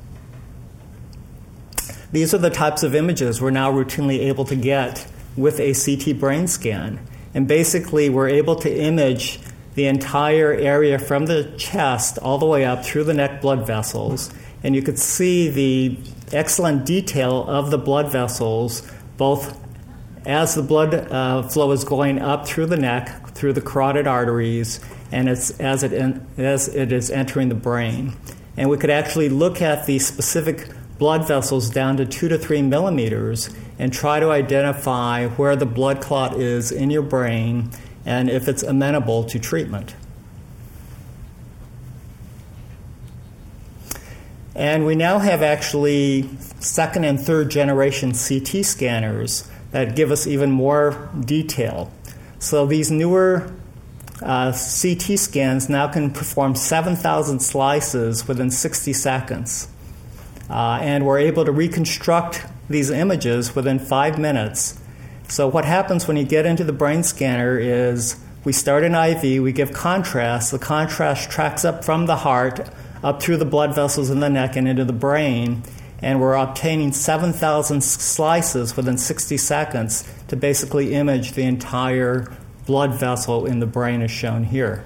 These are the types of images we're now routinely able to get with a CT brain scan. And basically, we're able to image the entire area from the chest all the way up through the neck blood vessels. And you could see the excellent detail of the blood vessels, both as the blood flow is going up through the neck, through the carotid arteries, and as it is entering the brain. And we could actually look at the specific blood vessels down to 2 to 3 millimeters and try to identify where the blood clot is in your brain and if it's amenable to treatment. And we now have actually second and third generation CT scanners that give us even more detail. So these newer CT scans now can perform 7,000 slices within 60 seconds. And we're able to reconstruct these images within 5 minutes. So what happens when you get into the brain scanner is we start an IV, we give contrast. The contrast tracks up from the heart, up through the blood vessels in the neck and into the brain. And we're obtaining 7,000 slices within 60 seconds to basically image the entire blood vessel in the brain as shown here.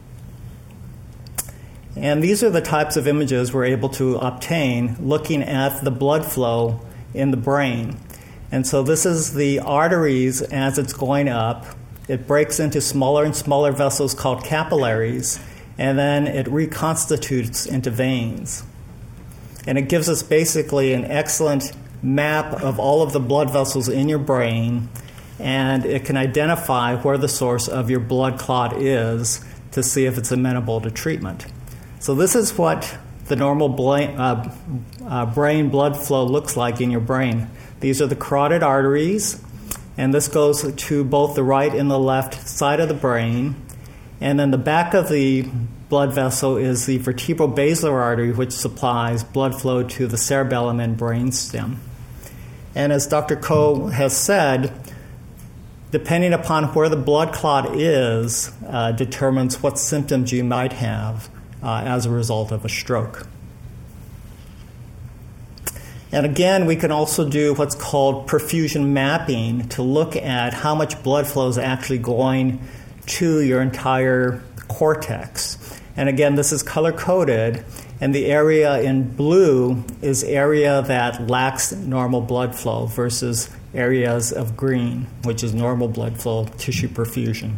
And these are the types of images we're able to obtain looking at the blood flow in the brain. And so this is the arteries as it's going up. It breaks into smaller and smaller vessels called capillaries, and then it reconstitutes into veins. And it gives us basically an excellent map of all of the blood vessels in your brain, and it can identify where the source of your blood clot is to see if it's amenable to treatment. So this is what the normal brain blood flow looks like in your brain. These are the carotid arteries, and this goes to both the right and the left side of the brain. And then the back of the blood vessel is the vertebral-basilar artery, which supplies blood flow to the cerebellum and brainstem. And as Dr. Ko has said, depending upon where the blood clot is, determines what symptoms you might have as a result of a stroke. And again, we can also do what's called perfusion mapping to look at how much blood flow is actually going to your entire cortex. And again, this is color-coded, and the area in blue is area that lacks normal blood flow versus areas of green, which is normal blood flow tissue perfusion.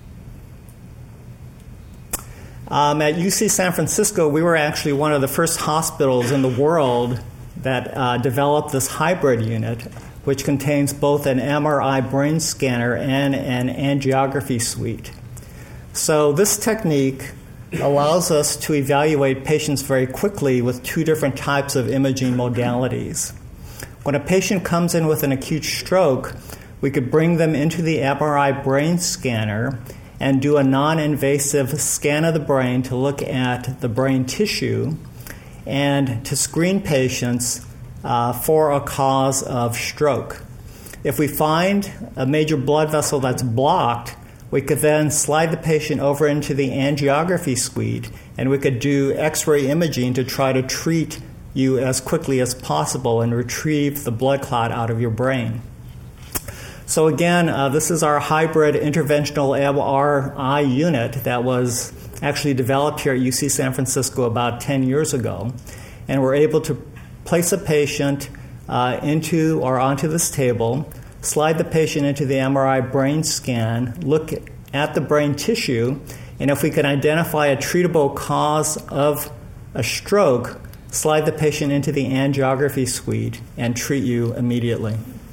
At UC San Francisco, we were actually one of the first hospitals in the world that developed this hybrid unit, which contains both an MRI brain scanner and an angiography suite. So this technique allows us to evaluate patients very quickly with two different types of imaging modalities. When a patient comes in with an acute stroke, we could bring them into the MRI brain scanner and do a non-invasive scan of the brain to look at the brain tissue and to screen patients for a cause of stroke. If we find a major blood vessel that's blocked, we could then slide the patient over into the angiography suite, and we could do X-ray imaging to try to treat you as quickly as possible and retrieve the blood clot out of your brain. So again, this is our hybrid interventional MRI unit that was actually developed here at UC San Francisco about 10 years ago. And we're able to place a patient into or onto this table, slide the patient into the MRI brain scan, look at the brain tissue, and if we can identify a treatable cause of a stroke, slide the patient into the angiography suite and treat you immediately.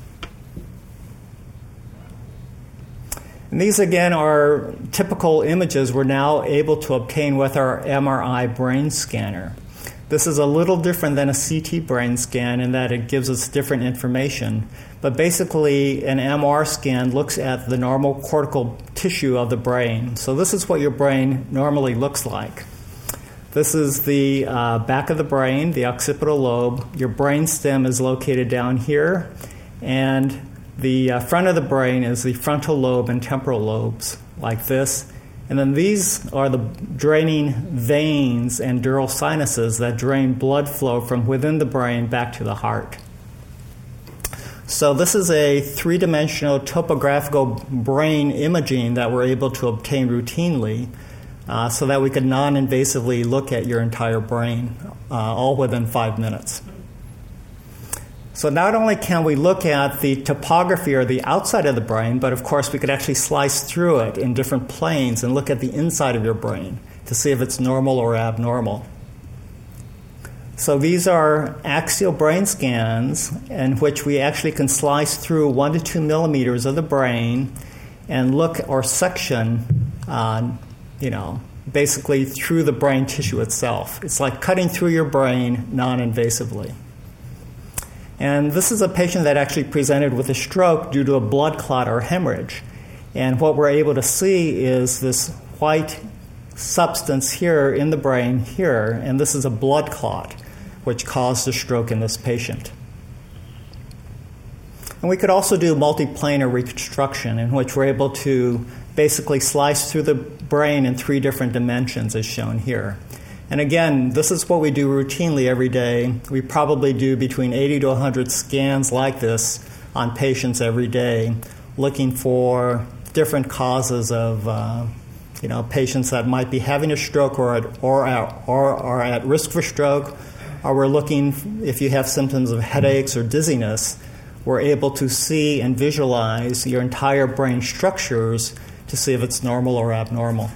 And these, again, are typical images we're now able to obtain with our MRI brain scanner. This is a little different than a CT brain scan in that it gives us different information. But basically, an MR scan looks at the normal cortical tissue of the brain. So this is what your brain normally looks like. This is the back of the brain, the occipital lobe. Your brain stem is located down here. And the front of the brain is the frontal lobe and temporal lobes, like this. And then these are the draining veins and dural sinuses that drain blood flow from within the brain back to the heart. So this is a three-dimensional topographical brain imaging that we're able to obtain routinely so that we can non-invasively look at your entire brain, all within 5 minutes. So not only can we look at the topography or the outside of the brain, but of course we could actually slice through it in different planes and look at the inside of your brain to see if it's normal or abnormal. So these are axial brain scans in which we actually can slice through 1 to 2 millimeters of the brain and look or section, basically through the brain tissue itself. It's like cutting through your brain non-invasively. And this is a patient that actually presented with a stroke due to a blood clot or hemorrhage. And what we're able to see is this white substance here in the brain here, and this is a blood clot, which caused a stroke in this patient. And we could also do multiplanar reconstruction, in which we're able to basically slice through the brain in 3 different dimensions, as shown here. And again, this is what we do routinely every day. We probably do between 80 to 100 scans like this on patients every day, looking for different causes of patients that might be having a stroke or are at risk for stroke, or we're looking if you have symptoms of headaches or dizziness, we're able to see and visualize your entire brain structures to see if it's normal or abnormal.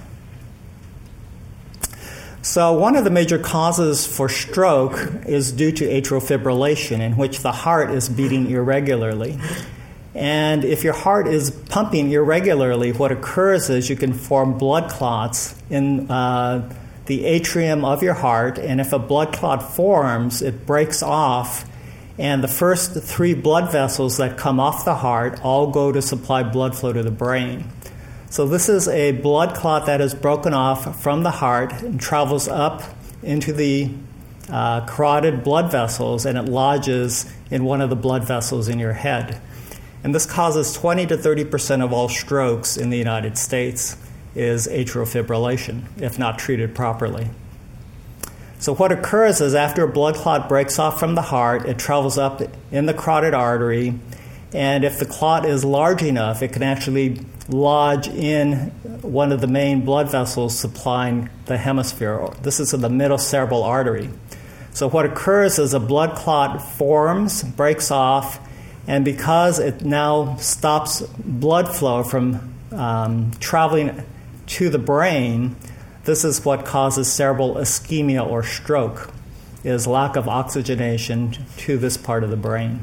So one of the major causes for stroke is due to atrial fibrillation, in which the heart is beating irregularly. And if your heart is pumping irregularly, what occurs is you can form blood clots in the atrium of your heart, and if a blood clot forms, it breaks off, and the first 3 blood vessels that come off the heart all go to supply blood flow to the brain. So this is a blood clot that is broken off from the heart and travels up into the carotid blood vessels, and it lodges in one of the blood vessels in your head. And this causes 20 to 30% of all strokes in the United States is atrial fibrillation, if not treated properly. So what occurs is after a blood clot breaks off from the heart, it travels up in the carotid artery, and if the clot is large enough, it can actually lodge in one of the main blood vessels supplying the hemisphere. This is in the middle cerebral artery. So what occurs is a blood clot forms, breaks off, and because it now stops blood flow from traveling to the brain, this is what causes cerebral ischemia or stroke, is lack of oxygenation to this part of the brain.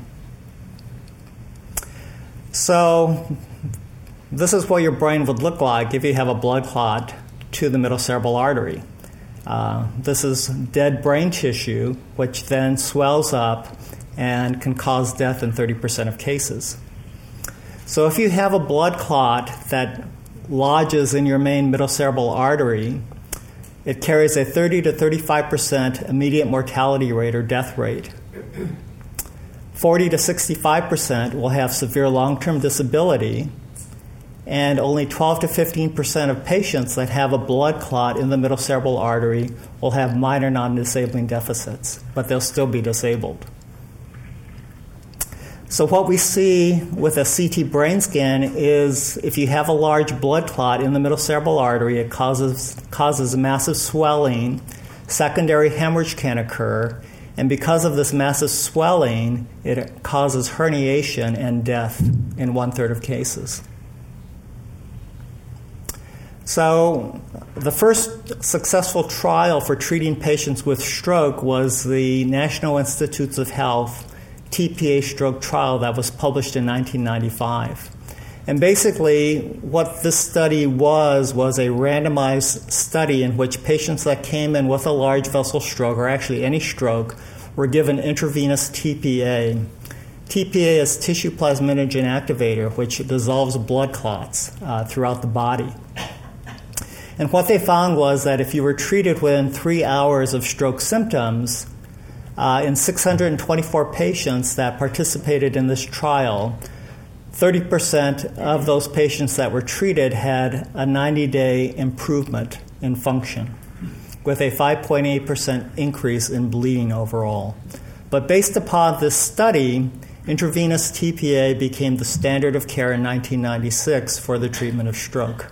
So this is what your brain would look like if you have a blood clot to the middle cerebral artery. This is dead brain tissue, which then swells up and can cause death in 30% of cases. So if you have a blood clot that lodges in your main middle cerebral artery, it carries a 30 to 35% immediate mortality rate or death rate. 40 to 65% will have severe long-term disability, and only 12 to 15% of patients that have a blood clot in the middle cerebral artery will have minor non-disabling deficits, but they'll still be disabled. So what we see with a CT brain scan is if you have a large blood clot in the middle cerebral artery, it causes massive swelling, secondary hemorrhage can occur, and because of this massive swelling, it causes herniation and death in 1/3 of cases. So the first successful trial for treating patients with stroke was the National Institutes of Health TPA stroke trial that was published in 1995. And basically what this study was a randomized study in which patients that came in with a large vessel stroke, or actually any stroke, were given intravenous TPA. TPA is tissue plasminogen activator, which dissolves blood clots throughout the body. And what they found was that if you were treated within 3 hours of stroke symptoms, in 624 patients that participated in this trial, 30% of those patients that were treated had a 90-day improvement in function, with a 5.8% increase in bleeding overall. But based upon this study, intravenous TPA became the standard of care in 1996 for the treatment of stroke.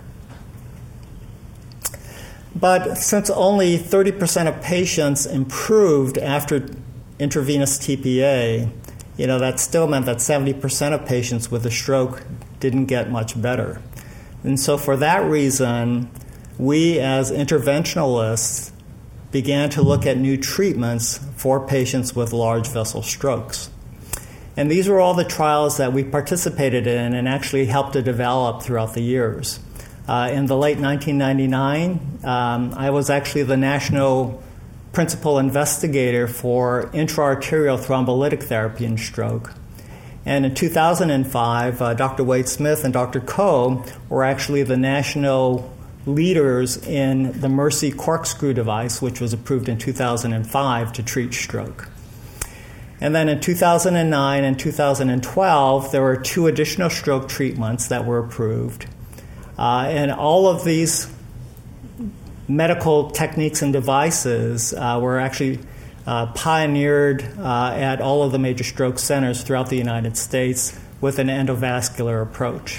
But since only 30% of patients improved after intravenous TPA, that still meant that 70% of patients with a stroke didn't get much better. And so for that reason, we as interventionalists began to look at new treatments for patients with large vessel strokes. And these were all the trials that we participated in and actually helped to develop throughout the years. In the late 1999, I was actually the national principal investigator for intra-arterial thrombolytic therapy in stroke. And in 2005, Dr. Wade Smith and Dr. Koh were actually the national leaders in the Mercy corkscrew device, which was approved in 2005 to treat stroke. And then in 2009 and 2012, there were 2 additional stroke treatments that were approved. And all of these medical techniques and devices were actually pioneered at all of the major stroke centers throughout the United States with an endovascular approach.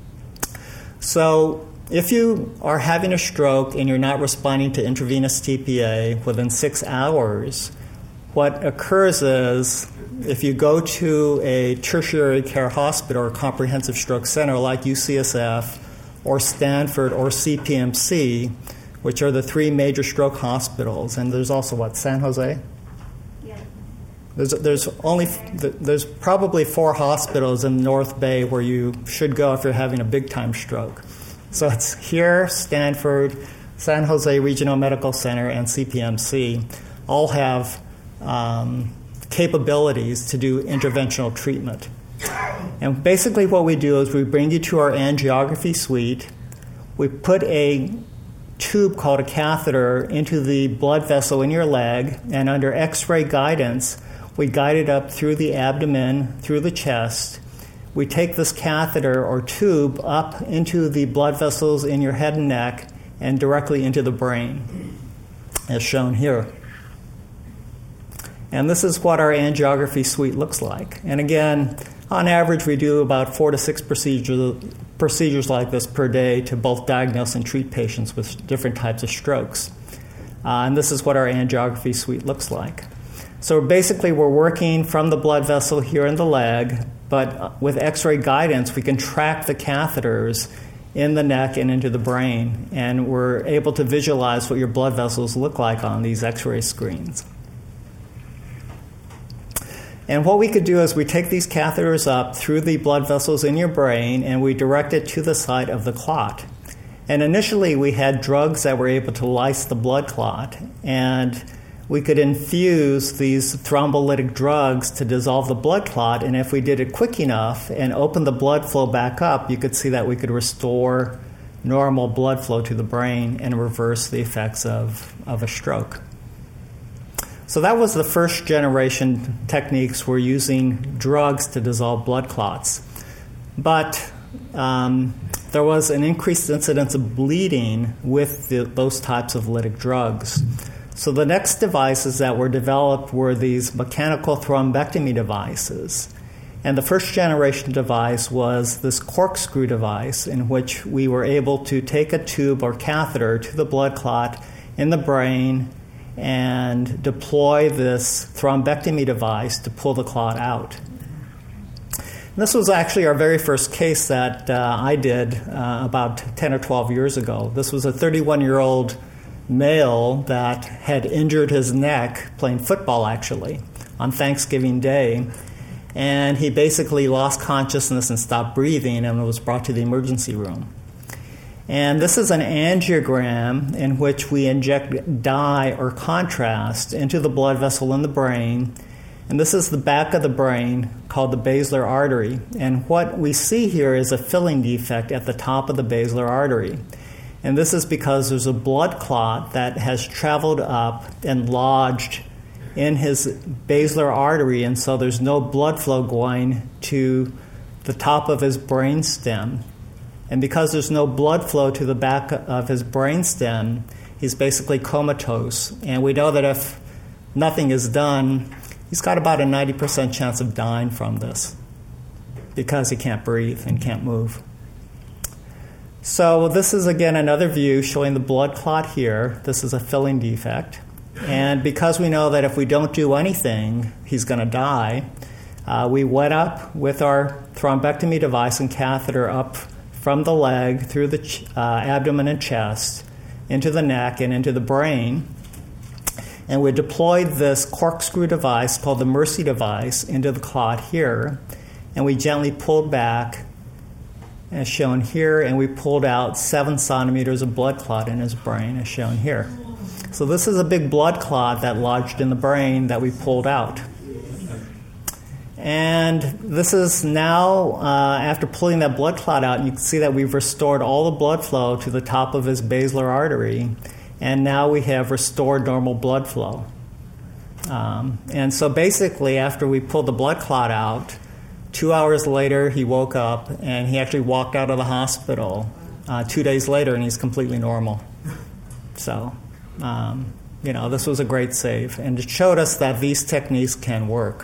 So if you are having a stroke and you're not responding to intravenous TPA within 6 hours, what occurs is if you go to a tertiary care hospital or comprehensive stroke center like UCSF or Stanford or CPMC, which are the three major stroke hospitals, and there's also, San Jose? Yeah. There's probably 4 hospitals in North Bay where you should go if you're having a big-time stroke. So it's here, Stanford, San Jose Regional Medical Center, and CPMC all have capabilities to do interventional treatment. And basically what we do is we bring you to our angiography suite. We put a tube called a catheter into the blood vessel in your leg, and under X-ray guidance, we guide it up through the abdomen, through the chest. We take this catheter or tube up into the blood vessels in your head and neck and directly into the brain, as shown here. And this is what our angiography suite looks like. And again, on average, we do about 4 to 6 procedures like this per day to both diagnose and treat patients with different types of strokes. And this is what our angiography suite looks like. So basically, we're working from the blood vessel here in the leg, but with X-ray guidance, we can track the catheters in the neck and into the brain, and we're able to visualize what your blood vessels look like on these X-ray screens. And what we could do is we take these catheters up through the blood vessels in your brain and we direct it to the site of the clot. And initially we had drugs that were able to lyse the blood clot, and we could infuse these thrombolytic drugs to dissolve the blood clot, and if we did it quick enough and opened the blood flow back up, you could see that we could restore normal blood flow to the brain and reverse the effects of a stroke. So that was the first generation techniques. We're using drugs to dissolve blood clots. But there was an increased incidence of bleeding with those types of lytic drugs. So the next devices that were developed were these mechanical thrombectomy devices. And the first generation device was this corkscrew device in which we were able to take a tube or catheter to the blood clot in the brain and deploy this thrombectomy device to pull the clot out. And this was actually our very first case that I did about 10 or 12 years ago. This was a 31-year-old male that had injured his neck playing football, actually, on Thanksgiving Day. And he basically lost consciousness and stopped breathing and was brought to the emergency room. And this is an angiogram in which we inject dye or contrast into the blood vessel in the brain. And this is the back of the brain called the basilar artery. And what we see here is a filling defect at the top of the basilar artery. And this is because there's a blood clot that has traveled up and lodged in his basilar artery, and so there's no blood flow going to the top of his brain stem. And because there's no blood flow to the back of his brain stem, he's basically comatose. And we know that if nothing is done, he's got about a 90% chance of dying from this because he can't breathe and can't move. So this is, again, another view showing the blood clot here. This is a filling defect. And because we know that if we don't do anything, he's going to die, we went up with our thrombectomy device and catheter up from the leg through the abdomen and chest into the neck and into the brain. And we deployed this corkscrew device called the Mercy device into the clot here. And we gently pulled back, as shown here, and we pulled out 7 centimeters of blood clot in his brain, as shown here. So this is a big blood clot that lodged in the brain that we pulled out. And this is now, after pulling that blood clot out, you can see that we've restored all the blood flow to the top of his basilar artery, and now we have restored normal blood flow. And so basically, after we pulled the blood clot out, 2 hours later, he woke up, and he actually walked out of the hospital 2 days later, and he's completely normal. So, this was a great save, and it showed us that these techniques can work.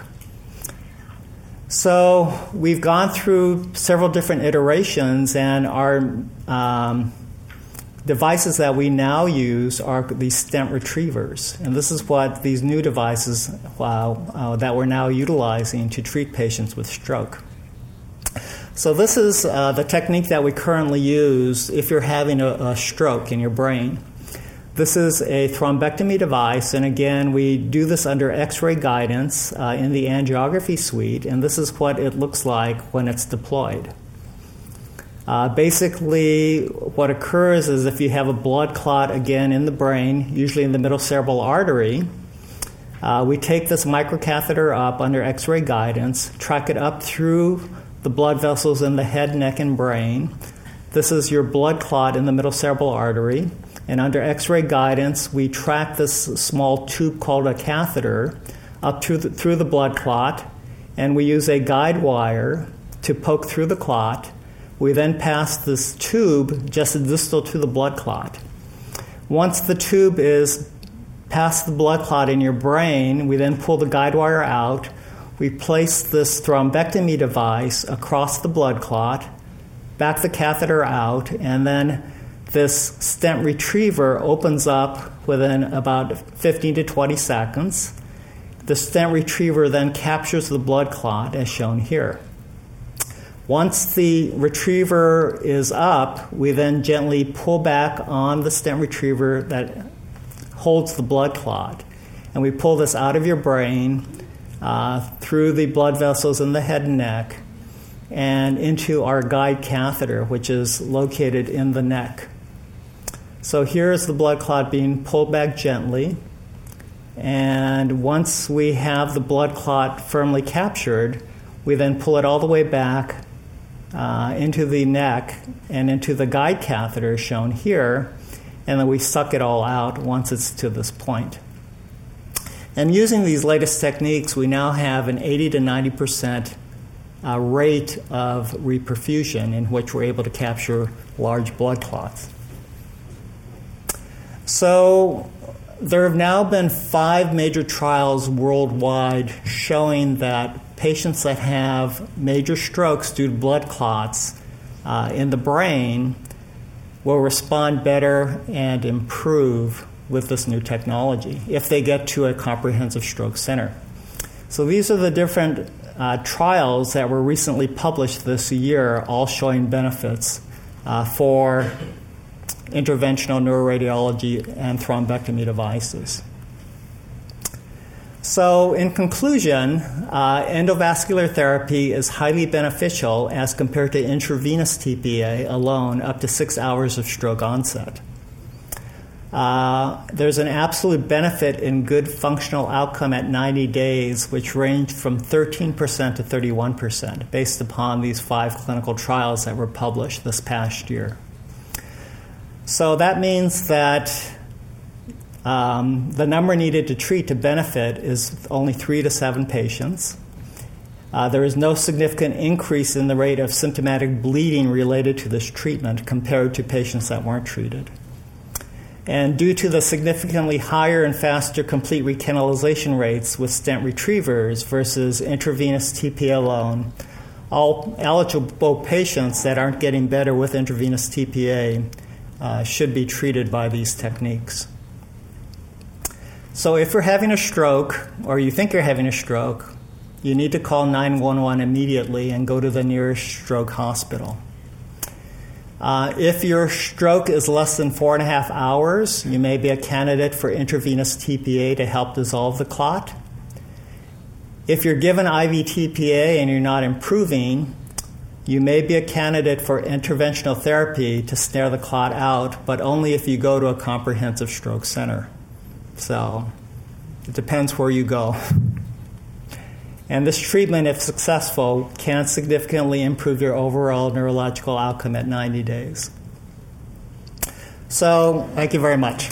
So we've gone through several different iterations, and our devices that we now use are these stent retrievers. And this is what these new devices that we're now utilizing to treat patients with stroke. So this is the technique that we currently use if you're having a stroke in your brain. This is a thrombectomy device, and again, we do this under X-ray guidance in the angiography suite, and this is what it looks like when it's deployed. Basically, what occurs is if you have a blood clot, again, in the brain, usually in the middle cerebral artery, we take this microcatheter up under X-ray guidance, track it up through the blood vessels in the head, neck, and brain. This is your blood clot in the middle cerebral artery. And under X-ray guidance, we track this small tube called a catheter up through the blood clot, and we use a guide wire to poke through the clot. We then pass this tube just distal to the blood clot. Once the tube is past the blood clot in your brain, we then pull the guide wire out. We place this thrombectomy device across the blood clot, back the catheter out, and then this stent retriever opens up within about 15 to 20 seconds. The stent retriever then captures the blood clot, as shown here. Once the retriever is up, we then gently pull back on the stent retriever that holds the blood clot. And we pull this out of your brain through the blood vessels in the head and neck and into our guide catheter, which is located in the neck. So here is the blood clot being pulled back gently. And once we have the blood clot firmly captured, we then pull it all the way back into the neck and into the guide catheter shown here, and then we suck it all out once it's to this point. And using these latest techniques, we now have an 80 to 90% rate of reperfusion in which we're able to capture large blood clots. So there have now been 5 major trials worldwide showing that patients that have major strokes due to blood clots in the brain will respond better and improve with this new technology if they get to a comprehensive stroke center. So these are the different trials that were recently published this year, all showing benefits for interventional neuroradiology and thrombectomy devices. So in conclusion, endovascular therapy is highly beneficial as compared to intravenous TPA alone up to 6 hours of stroke onset. There's an absolute benefit in good functional outcome at 90 days, which ranged from 13% to 31% based upon these 5 clinical trials that were published this past year. So that means that the number needed to treat to benefit is only 3 to 7 patients. There is no significant increase in the rate of symptomatic bleeding related to this treatment compared to patients that weren't treated. And due to the significantly higher and faster complete recanalization rates with stent retrievers versus intravenous TPA alone, all eligible patients that aren't getting better with intravenous TPA should be treated by these techniques. So if you're having a stroke, or you think you're having a stroke, you need to call 911 immediately and go to the nearest stroke hospital. If your stroke is less than 4.5 hours, you may be a candidate for intravenous TPA to help dissolve the clot. If you're given IV TPA and you're not improving, you may be a candidate for interventional therapy to snare the clot out, but only if you go to a comprehensive stroke center. So it depends where you go. And this treatment, if successful, can significantly improve your overall neurological outcome at 90 days. So thank you very much.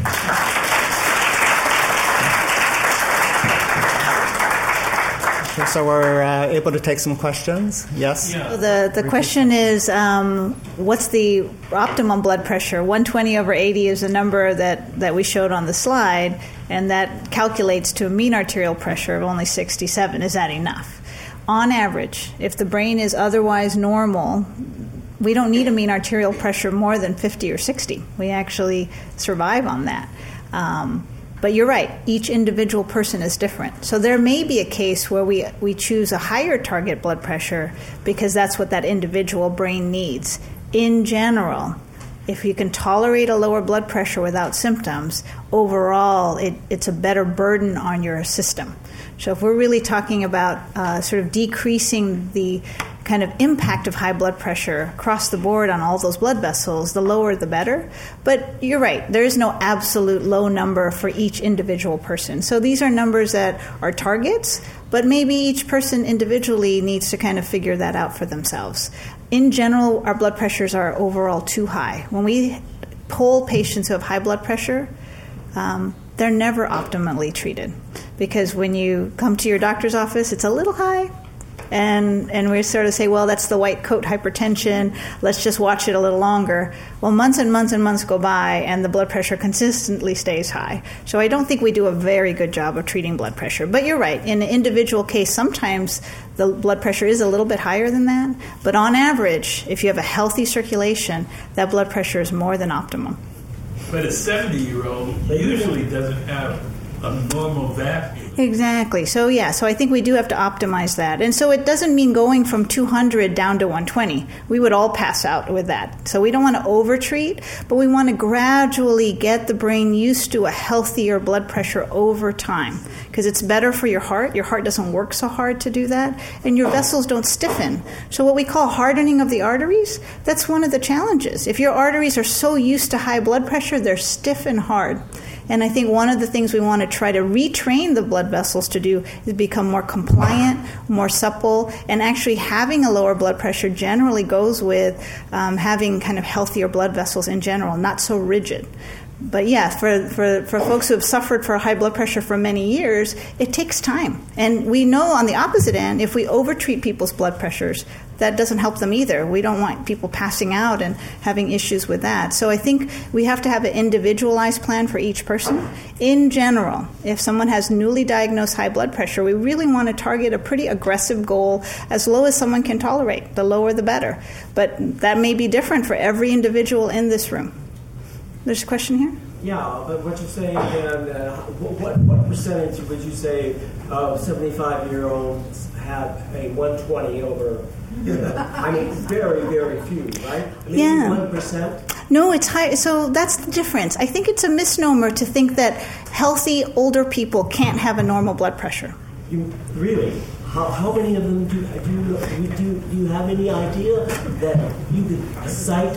So we're able to take some questions. Yes? Yeah. So the question is, what's the optimum blood pressure? 120/80 is a number that we showed on the slide, and that calculates to a mean arterial pressure of only 67. Is that enough? On average, if the brain is otherwise normal, we don't need a mean arterial pressure more than 50 or 60. We actually survive on that. But you're right, each individual person is different. So there may be a case where we choose a higher target blood pressure because that's what that individual brain needs. In general, if you can tolerate a lower blood pressure without symptoms, overall it's a better burden on your system. So if we're really talking about sort of decreasing the kind of impact of high blood pressure across the board on all those blood vessels, the lower the better. But you're right, there is no absolute low number for each individual person. So these are numbers that are targets, but maybe each person individually needs to kind of figure that out for themselves. In general, our blood pressures are overall too high. When we poll patients who have high blood pressure, they're never optimally treated, because when you come to your doctor's office, it's a little high. And we sort of say, well, that's the white coat hypertension. Let's just watch it a little longer. Well, months and months and months go by, and the blood pressure consistently stays high. So I don't think we do a very good job of treating blood pressure. But you're right. In an individual case, sometimes the blood pressure is a little bit higher than that. But on average, if you have a healthy circulation, that blood pressure is more than optimum. But a 70-year-old usually doesn't have a normal VAP. Exactly. So I think we do have to optimize that. And so it doesn't mean going from 200 down to 120. We would all pass out with that. So we don't want to overtreat, but we want to gradually get the brain used to a healthier blood pressure over time, because it's better for your heart. Your heart doesn't work so hard to do that, and your vessels don't stiffen. So what we call hardening of the arteries, that's one of the challenges. If your arteries are so used to high blood pressure, they're stiff and hard. And I think one of the things we want to try to retrain the blood vessels to do is become more compliant, more supple, and actually having a lower blood pressure generally goes with having kind of healthier blood vessels in general, not so rigid. But yeah, for folks who have suffered for high blood pressure for many years, it takes time. And we know on the opposite end, if we overtreat people's blood pressures, that doesn't help them either. We don't want people passing out and having issues with that. So I think we have to have an individualized plan for each person. In general, if someone has newly diagnosed high blood pressure, we really want to target a pretty aggressive goal as low as someone can tolerate. The lower, the better. But that may be different for every individual in this room. There's a question here? Yeah, but what you're saying, what percentage would you say of 75-year-olds have a 120 over? I mean, very, very few, right? Maybe 1%? No, it's high. So that's the difference. I think it's a misnomer to think that healthy older people can't have a normal blood pressure. Really? How many of them do you have any idea that you could cite?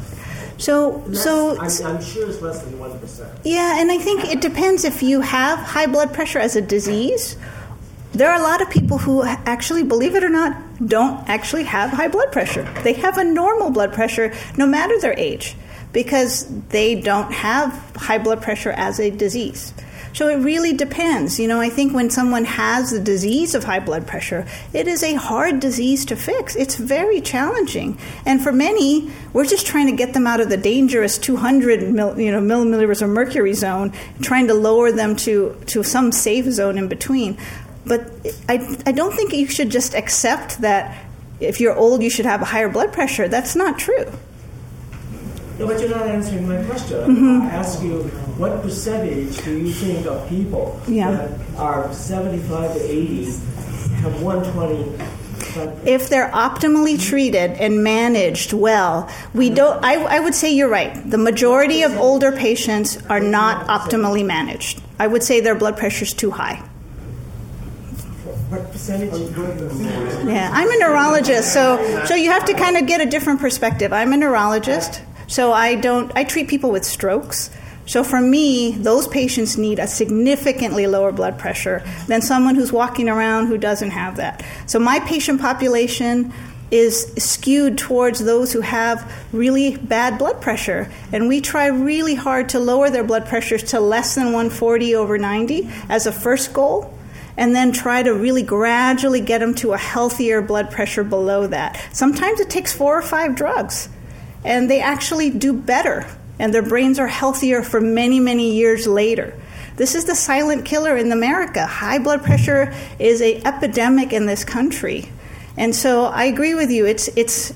I'm sure it's less than 1%. Yeah, and I think it depends if you have high blood pressure as a disease. There are a lot of people who actually, believe it or not, don't actually have high blood pressure. They have a normal blood pressure no matter their age, because they don't have high blood pressure as a disease. So it really depends. I think when someone has the disease of high blood pressure, it is a hard disease to fix. It's very challenging. And for many, we're just trying to get them out of the dangerous 200 milliliters of mercury zone, trying to lower them to some safe zone in between. But I don't think you should just accept that if you're old, you should have a higher blood pressure. That's not true. No, but you're not answering my question. Mm-hmm. I ask you, what percentage do you think of people that are 75 to 80 have 120? If they're optimally treated and managed well, we don't. I would say you're right. The majority of older patients are not optimally managed. I would say their blood pressure is too high. What percentage? Yeah, I'm a neurologist, so you have to kind of get a different perspective. I'm a neurologist, so I treat people with strokes. So for me, those patients need a significantly lower blood pressure than someone who's walking around who doesn't have that. So my patient population is skewed towards those who have really bad blood pressure. And we try really hard to lower their blood pressures to less than 140/90 as a first goal, and then try to really gradually get them to a healthier blood pressure below that. Sometimes it takes 4 or 5 drugs, and they actually do better, and their brains are healthier for many, many years later. This is the silent killer in America. High blood pressure is an epidemic in this country. And so I agree with you. It's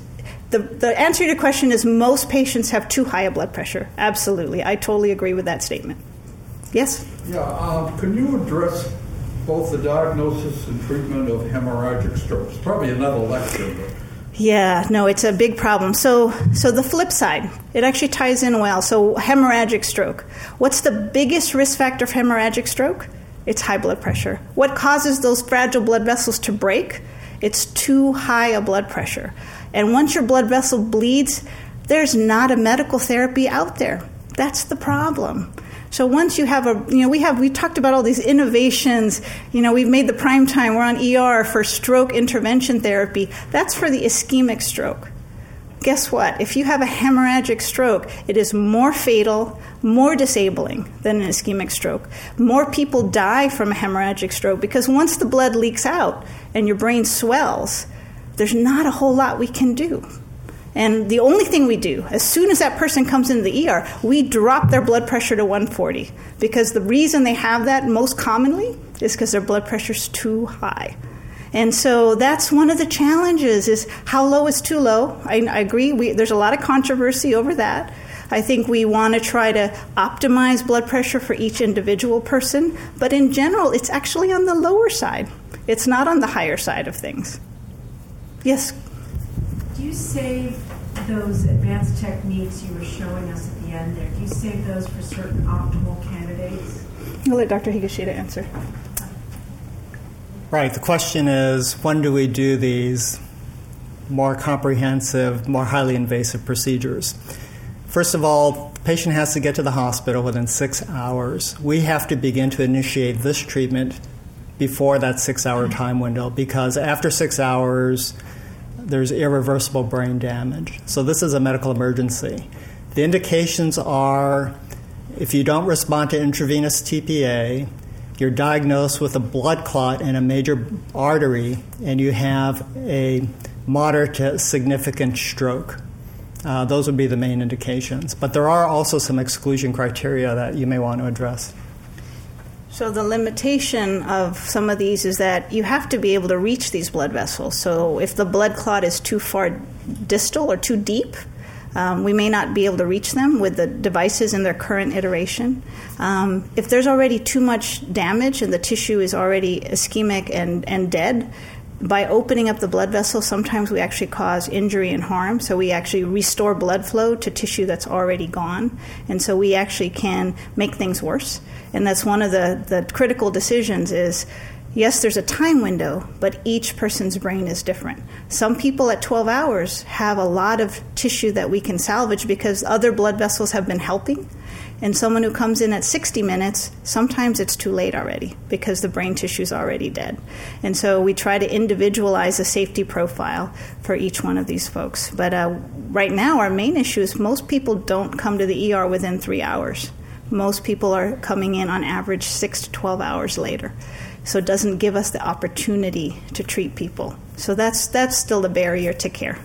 The answer to your question is most patients have too high a blood pressure. Absolutely. I totally agree with that statement. Yes? Yeah, can you address both the diagnosis and treatment of hemorrhagic strokes? Probably another lecture, but... Yeah, no, it's a big problem. So the flip side, it actually ties in well. So hemorrhagic stroke. What's the biggest risk factor for hemorrhagic stroke? It's high blood pressure. What causes those fragile blood vessels to break? It's too high a blood pressure. And once your blood vessel bleeds, there's not a medical therapy out there. That's the problem. So once you have we talked about all these innovations. We've made the prime time. We're on ER for stroke intervention therapy. That's for the ischemic stroke. Guess what? If you have a hemorrhagic stroke, it is more fatal, more disabling than an ischemic stroke. More people die from a hemorrhagic stroke because once the blood leaks out and your brain swells, there's not a whole lot we can do. And the only thing we do, as soon as that person comes into the ER, we drop their blood pressure to 140. Because the reason they have that most commonly is because their blood pressure is too high. And so that's one of the challenges, is how low is too low. I agree. There's a lot of controversy over that. I think we want to try to optimize blood pressure for each individual person. But in general, it's actually on the lower side. It's not on the higher side of things. Yes? Do you save those advanced techniques you were showing us at the end there? Do you save those for certain optimal candidates? I'll let Dr. Higashida answer. Right. The question is, when do we do these more comprehensive, more highly invasive procedures? First of all, the patient has to get to the hospital within 6 hours. We have to begin to initiate this treatment before that 6-hour time window, because after 6 hours, there's irreversible brain damage. So this is a medical emergency. The indications are, if you don't respond to intravenous TPA, you're diagnosed with a blood clot in a major artery, and you have a moderate to significant stroke. Those would be the main indications. But there are also some exclusion criteria that you may want to address. So the limitation of some of these is that you have to be able to reach these blood vessels. So if the blood clot is too far distal or too deep, we may not be able to reach them with the devices in their current iteration. If there's already too much damage and the tissue is already ischemic and dead, by opening up the blood vessel, sometimes we actually cause injury and harm. So we actually restore blood flow to tissue that's already gone. And so we actually can make things worse. And that's one of the critical decisions is, yes, there's a time window, but each person's brain is different. Some people at 12 hours have a lot of tissue that we can salvage because other blood vessels have been helping. And someone who comes in at 60 minutes, sometimes it's too late already because the brain tissue is already dead. And so we try to individualize a safety profile for each one of these folks. But right now, our main issue is most people don't come to the ER within 3 hours. Most people are coming in on average 6 to 12 hours later. So it doesn't give us the opportunity to treat people. So that's still the barrier to care.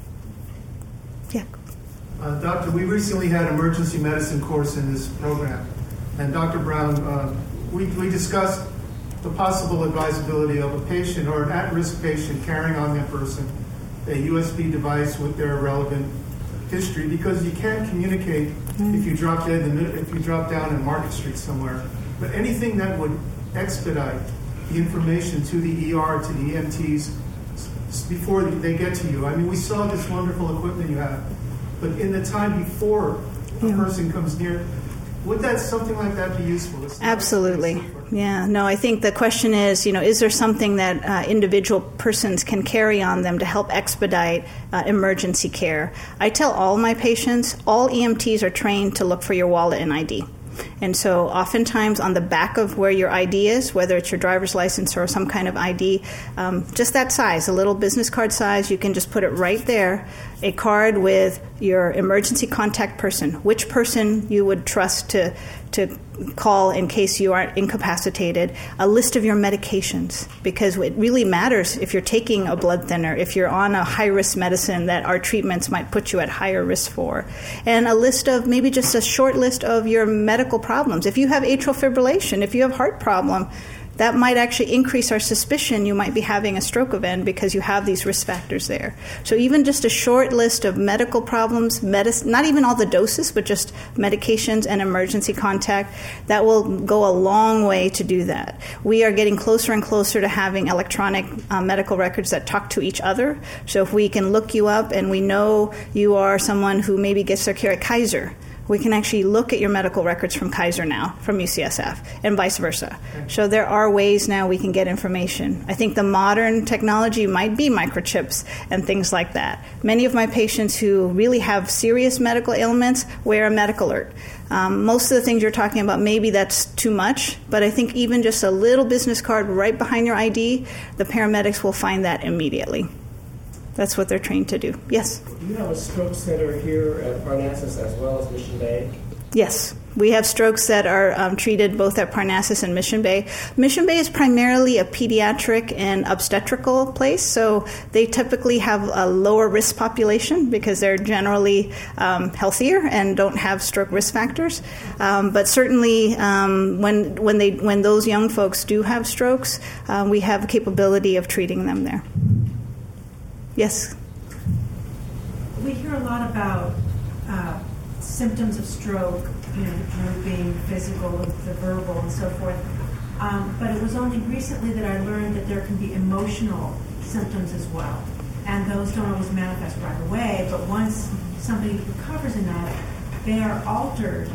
Yeah. Doctor, we recently had an emergency medicine course in this program. And Dr. Brown, we discussed the possible advisability of a patient or an at-risk patient carrying on their person a USB device with their relevant history, because you can't communicate if you drop down in Market Street somewhere. But anything that would expedite the information to the ER, to the EMTs before they get to you. I mean, we saw this wonderful equipment you have, but in the time before a person comes near, would something like that be useful? Absolutely. Yeah. No, I think the question is, is there something that individual persons can carry on them to help expedite emergency care? I tell all my patients, all EMTs are trained to look for your wallet and ID. And so oftentimes on the back of where your ID is, whether it's your driver's license or some kind of ID, just that size, a little business card size, you can just put it right there, a card with your emergency contact person, which person you would trust to call in case you are incapacitated, a list of your medications, because it really matters if you're taking a blood thinner, if you're on a high-risk medicine that our treatments might put you at higher risk for, and a list of, maybe just a short list of your medical problems. If you have atrial fibrillation, if you have heart problem, that might actually increase our suspicion you might be having a stroke event because you have these risk factors there. So even just a short list of medical problems, not even all the doses, but just medications and emergency contact, that will go a long way to do that. We are getting closer and closer to having electronic medical records that talk to each other. So if we can look you up and we know you are someone who maybe gets their care at Kaiser, we can actually look at your medical records from Kaiser now, from UCSF, and vice versa. So there are ways now we can get information. I think the modern technology might be microchips and things like that. Many of my patients who really have serious medical ailments wear a medical alert. Most of the things you're talking about, maybe that's too much, but I think even just a little business card right behind your ID, the paramedics will find that immediately. That's what they're trained to do. Yes? Do you have a stroke center here at Parnassus as well as Mission Bay? Yes. We have strokes that are treated both at Parnassus and Mission Bay. Mission Bay is primarily a pediatric and obstetrical place, so they typically have a lower risk population because they're generally healthier and don't have stroke risk factors. But certainly when those young folks do have strokes, we have a capability of treating them there. Yes? We hear a lot about symptoms of stroke, the drooping, physical, the verbal, and so forth. But it was only recently that I learned that there can be emotional symptoms as well. And those don't always manifest right away, but once somebody recovers enough, they are altered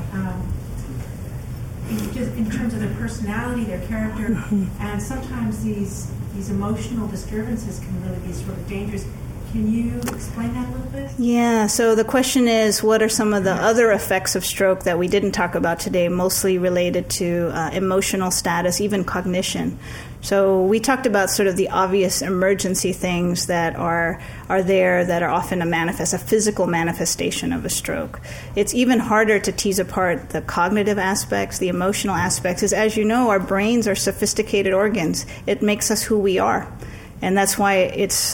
in terms of their personality, their character, and sometimes these emotional disturbances can really be sort of dangerous. Can you explain that a little bit? Yeah, so the question is, what are some of the other effects of stroke that we didn't talk about today, mostly related to emotional status, even cognition? So we talked about sort of the obvious emergency things that are there that are often a physical manifestation of a stroke. It's even harder to tease apart the cognitive aspects, the emotional aspects, as you know, our brains are sophisticated organs. It makes us who we are. And that's why it's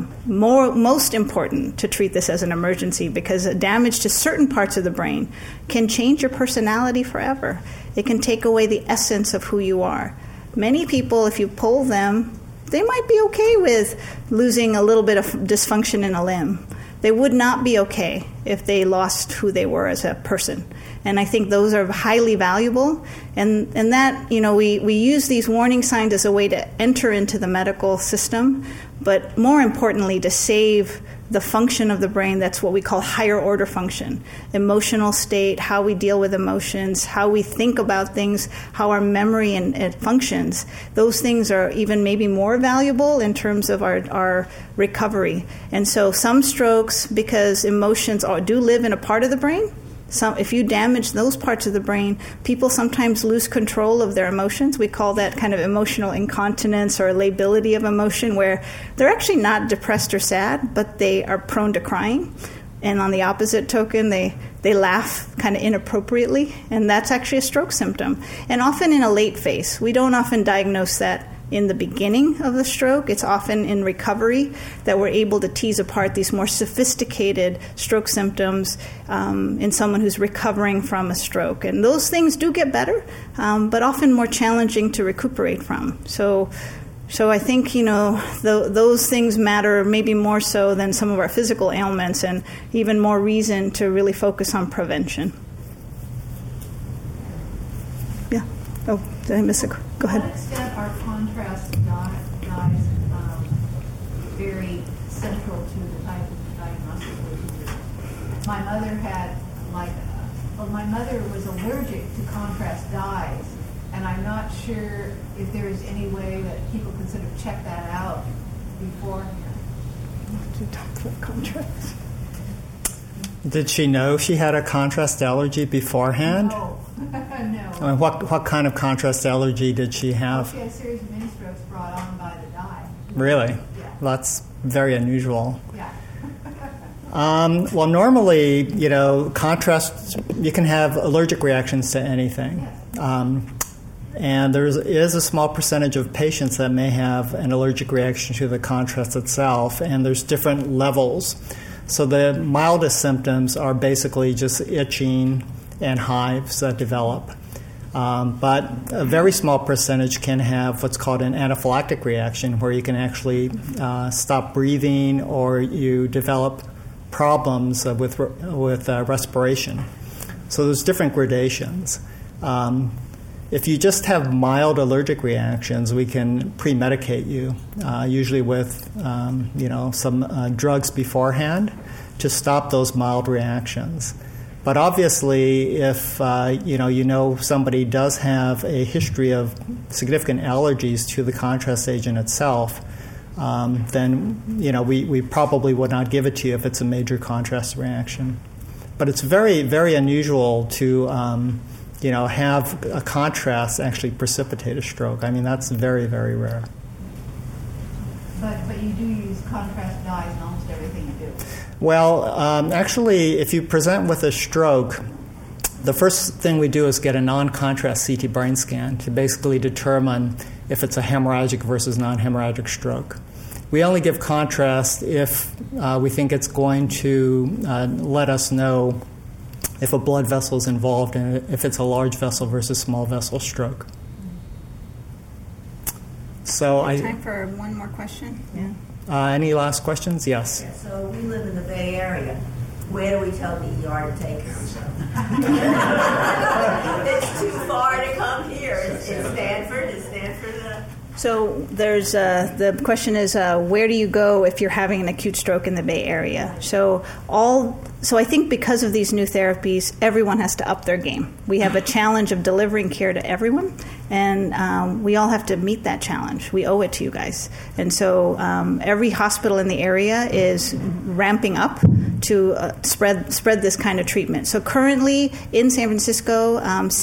most important to treat this as an emergency, because damage to certain parts of the brain can change your personality forever. It can take away the essence of who you are. Many people, if you poll them, they might be okay with losing a little bit of dysfunction in a limb. They would not be okay if they lost who they were as a person. And I think those are highly valuable. And that, we use these warning signs as a way to enter into the medical system, but more importantly, to save the function of the brain. That's what we call higher order function. Emotional state, how we deal with emotions, how we think about things, how our memory and it functions. Those things are even maybe more valuable in terms of our recovery. And so some strokes, because emotions do live in a part of the brain, if you damage those parts of the brain, people sometimes lose control of their emotions. We call that kind of emotional incontinence or lability of emotion, where they're actually not depressed or sad, but they are prone to crying. And on the opposite token, they laugh kind of inappropriately, and that's actually a stroke symptom. And often in a late phase. We don't often diagnose that in the beginning of the stroke. It's often in recovery that we're able to tease apart these more sophisticated stroke symptoms in someone who's recovering from a stroke. And those things do get better, but often more challenging to recuperate from. So I think, those things matter maybe more so than some of our physical ailments, and even more reason to really focus on prevention. Yeah. Oh, did I miss a... Go ahead. To what extent are contrast dyes very central to the type of diagnosis that you do? My mother was allergic to contrast dyes, and I'm not sure if there is any way that people can sort of check that out beforehand. To talk about contrast. Did she know she had a contrast allergy beforehand? No. I mean, what kind of contrast allergy did she have? She had a series of mini strokes brought on by the dye. Really? Yeah. Well, that's very unusual. Yeah. Well, normally, contrast, you can have allergic reactions to anything. Yes. And there is a small percentage of patients that may have an allergic reaction to the contrast itself, and there's different levels. So the mildest symptoms are basically just itching and hives that develop. But a very small percentage can have what's called an anaphylactic reaction, where you can actually stop breathing or you develop problems with respiration. So there's different gradations. If you just have mild allergic reactions, we can pre-medicate you, usually with some drugs beforehand to stop those mild reactions. But obviously, if you know somebody does have a history of significant allergies to the contrast agent itself, then we probably would not give it to you if it's a major contrast reaction. But it's very, very unusual to have a contrast actually precipitate a stroke. I mean, that's very, very rare. But you do use contrast dyes in almost everything you do. Well, actually, if you present with a stroke, the first thing we do is get a non-contrast CT brain scan to basically determine if it's a hemorrhagic versus non-hemorrhagic stroke. We only give contrast if we think it's going to let us know if a blood vessel is involved and if it's a large vessel versus small vessel stroke. So time for one more question? Yeah. Any last questions? Yes. Yeah, so we live in the Bay Area. Where do we tell the ER to take us? It's too far to come here. Is Stanford? So there's the question is where do you go if you're having an acute stroke in the Bay Area? So I think because of these new therapies, everyone has to up their game. We have a challenge of delivering care to everyone, and we all have to meet that challenge. We owe it to you guys. And so every hospital in the area is ramping up to spread this kind of treatment. So currently in San Francisco,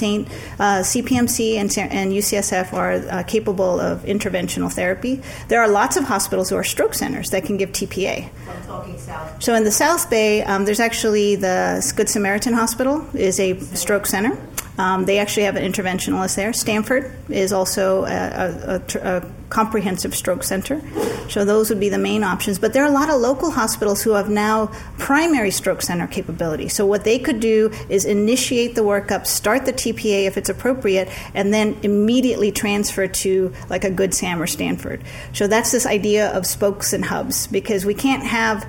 CPMC and UCSF are capable of interventional therapy. There are lots of hospitals who are stroke centers that can give TPA. I'm talking South. So in the South Bay, there's actually the Good Samaritan Hospital is a stroke center. They actually have an interventionalist there. Stanford is also a comprehensive stroke center. So those would be the main options. But there are a lot of local hospitals who have now primary stroke center capability. So what they could do is initiate the workup, start the TPA if it's appropriate, and then immediately transfer to like a Good Sam or Stanford. So that's this idea of spokes and hubs, because we can't have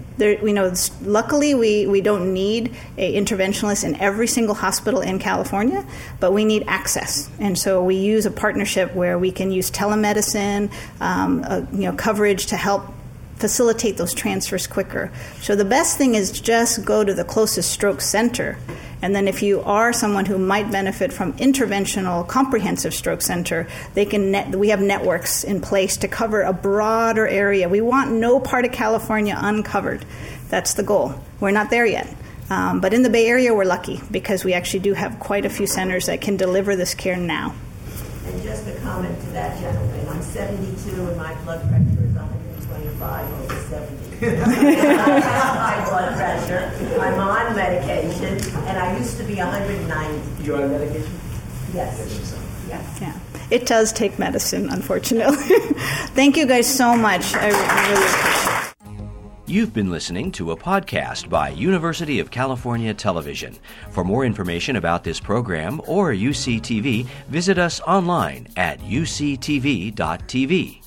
luckily, we don't need an interventionalist in every single hospital in California, but we need access. And so we use a partnership where we can use telemedicine, coverage to help facilitate those transfers quicker. So the best thing is just go to the closest stroke center. And then if you are someone who might benefit from interventional comprehensive stroke center, we have networks in place to cover a broader area. We want no part of California uncovered. That's the goal. We're not there yet. But in the Bay Area, we're lucky because we actually do have quite a few centers that can deliver this care now. And just a comment to that gentleman. I'm 72 and my blood pressure is 125 over 70. I have high blood pressure. I'm on medication, and I used to be 190. You're on medication? Yes. Yeah. It does take medicine, unfortunately. Thank you guys so much. I really appreciate it. You've been listening to a podcast by University of California Television. For more information about this program or UCTV, visit us online at uctv.tv.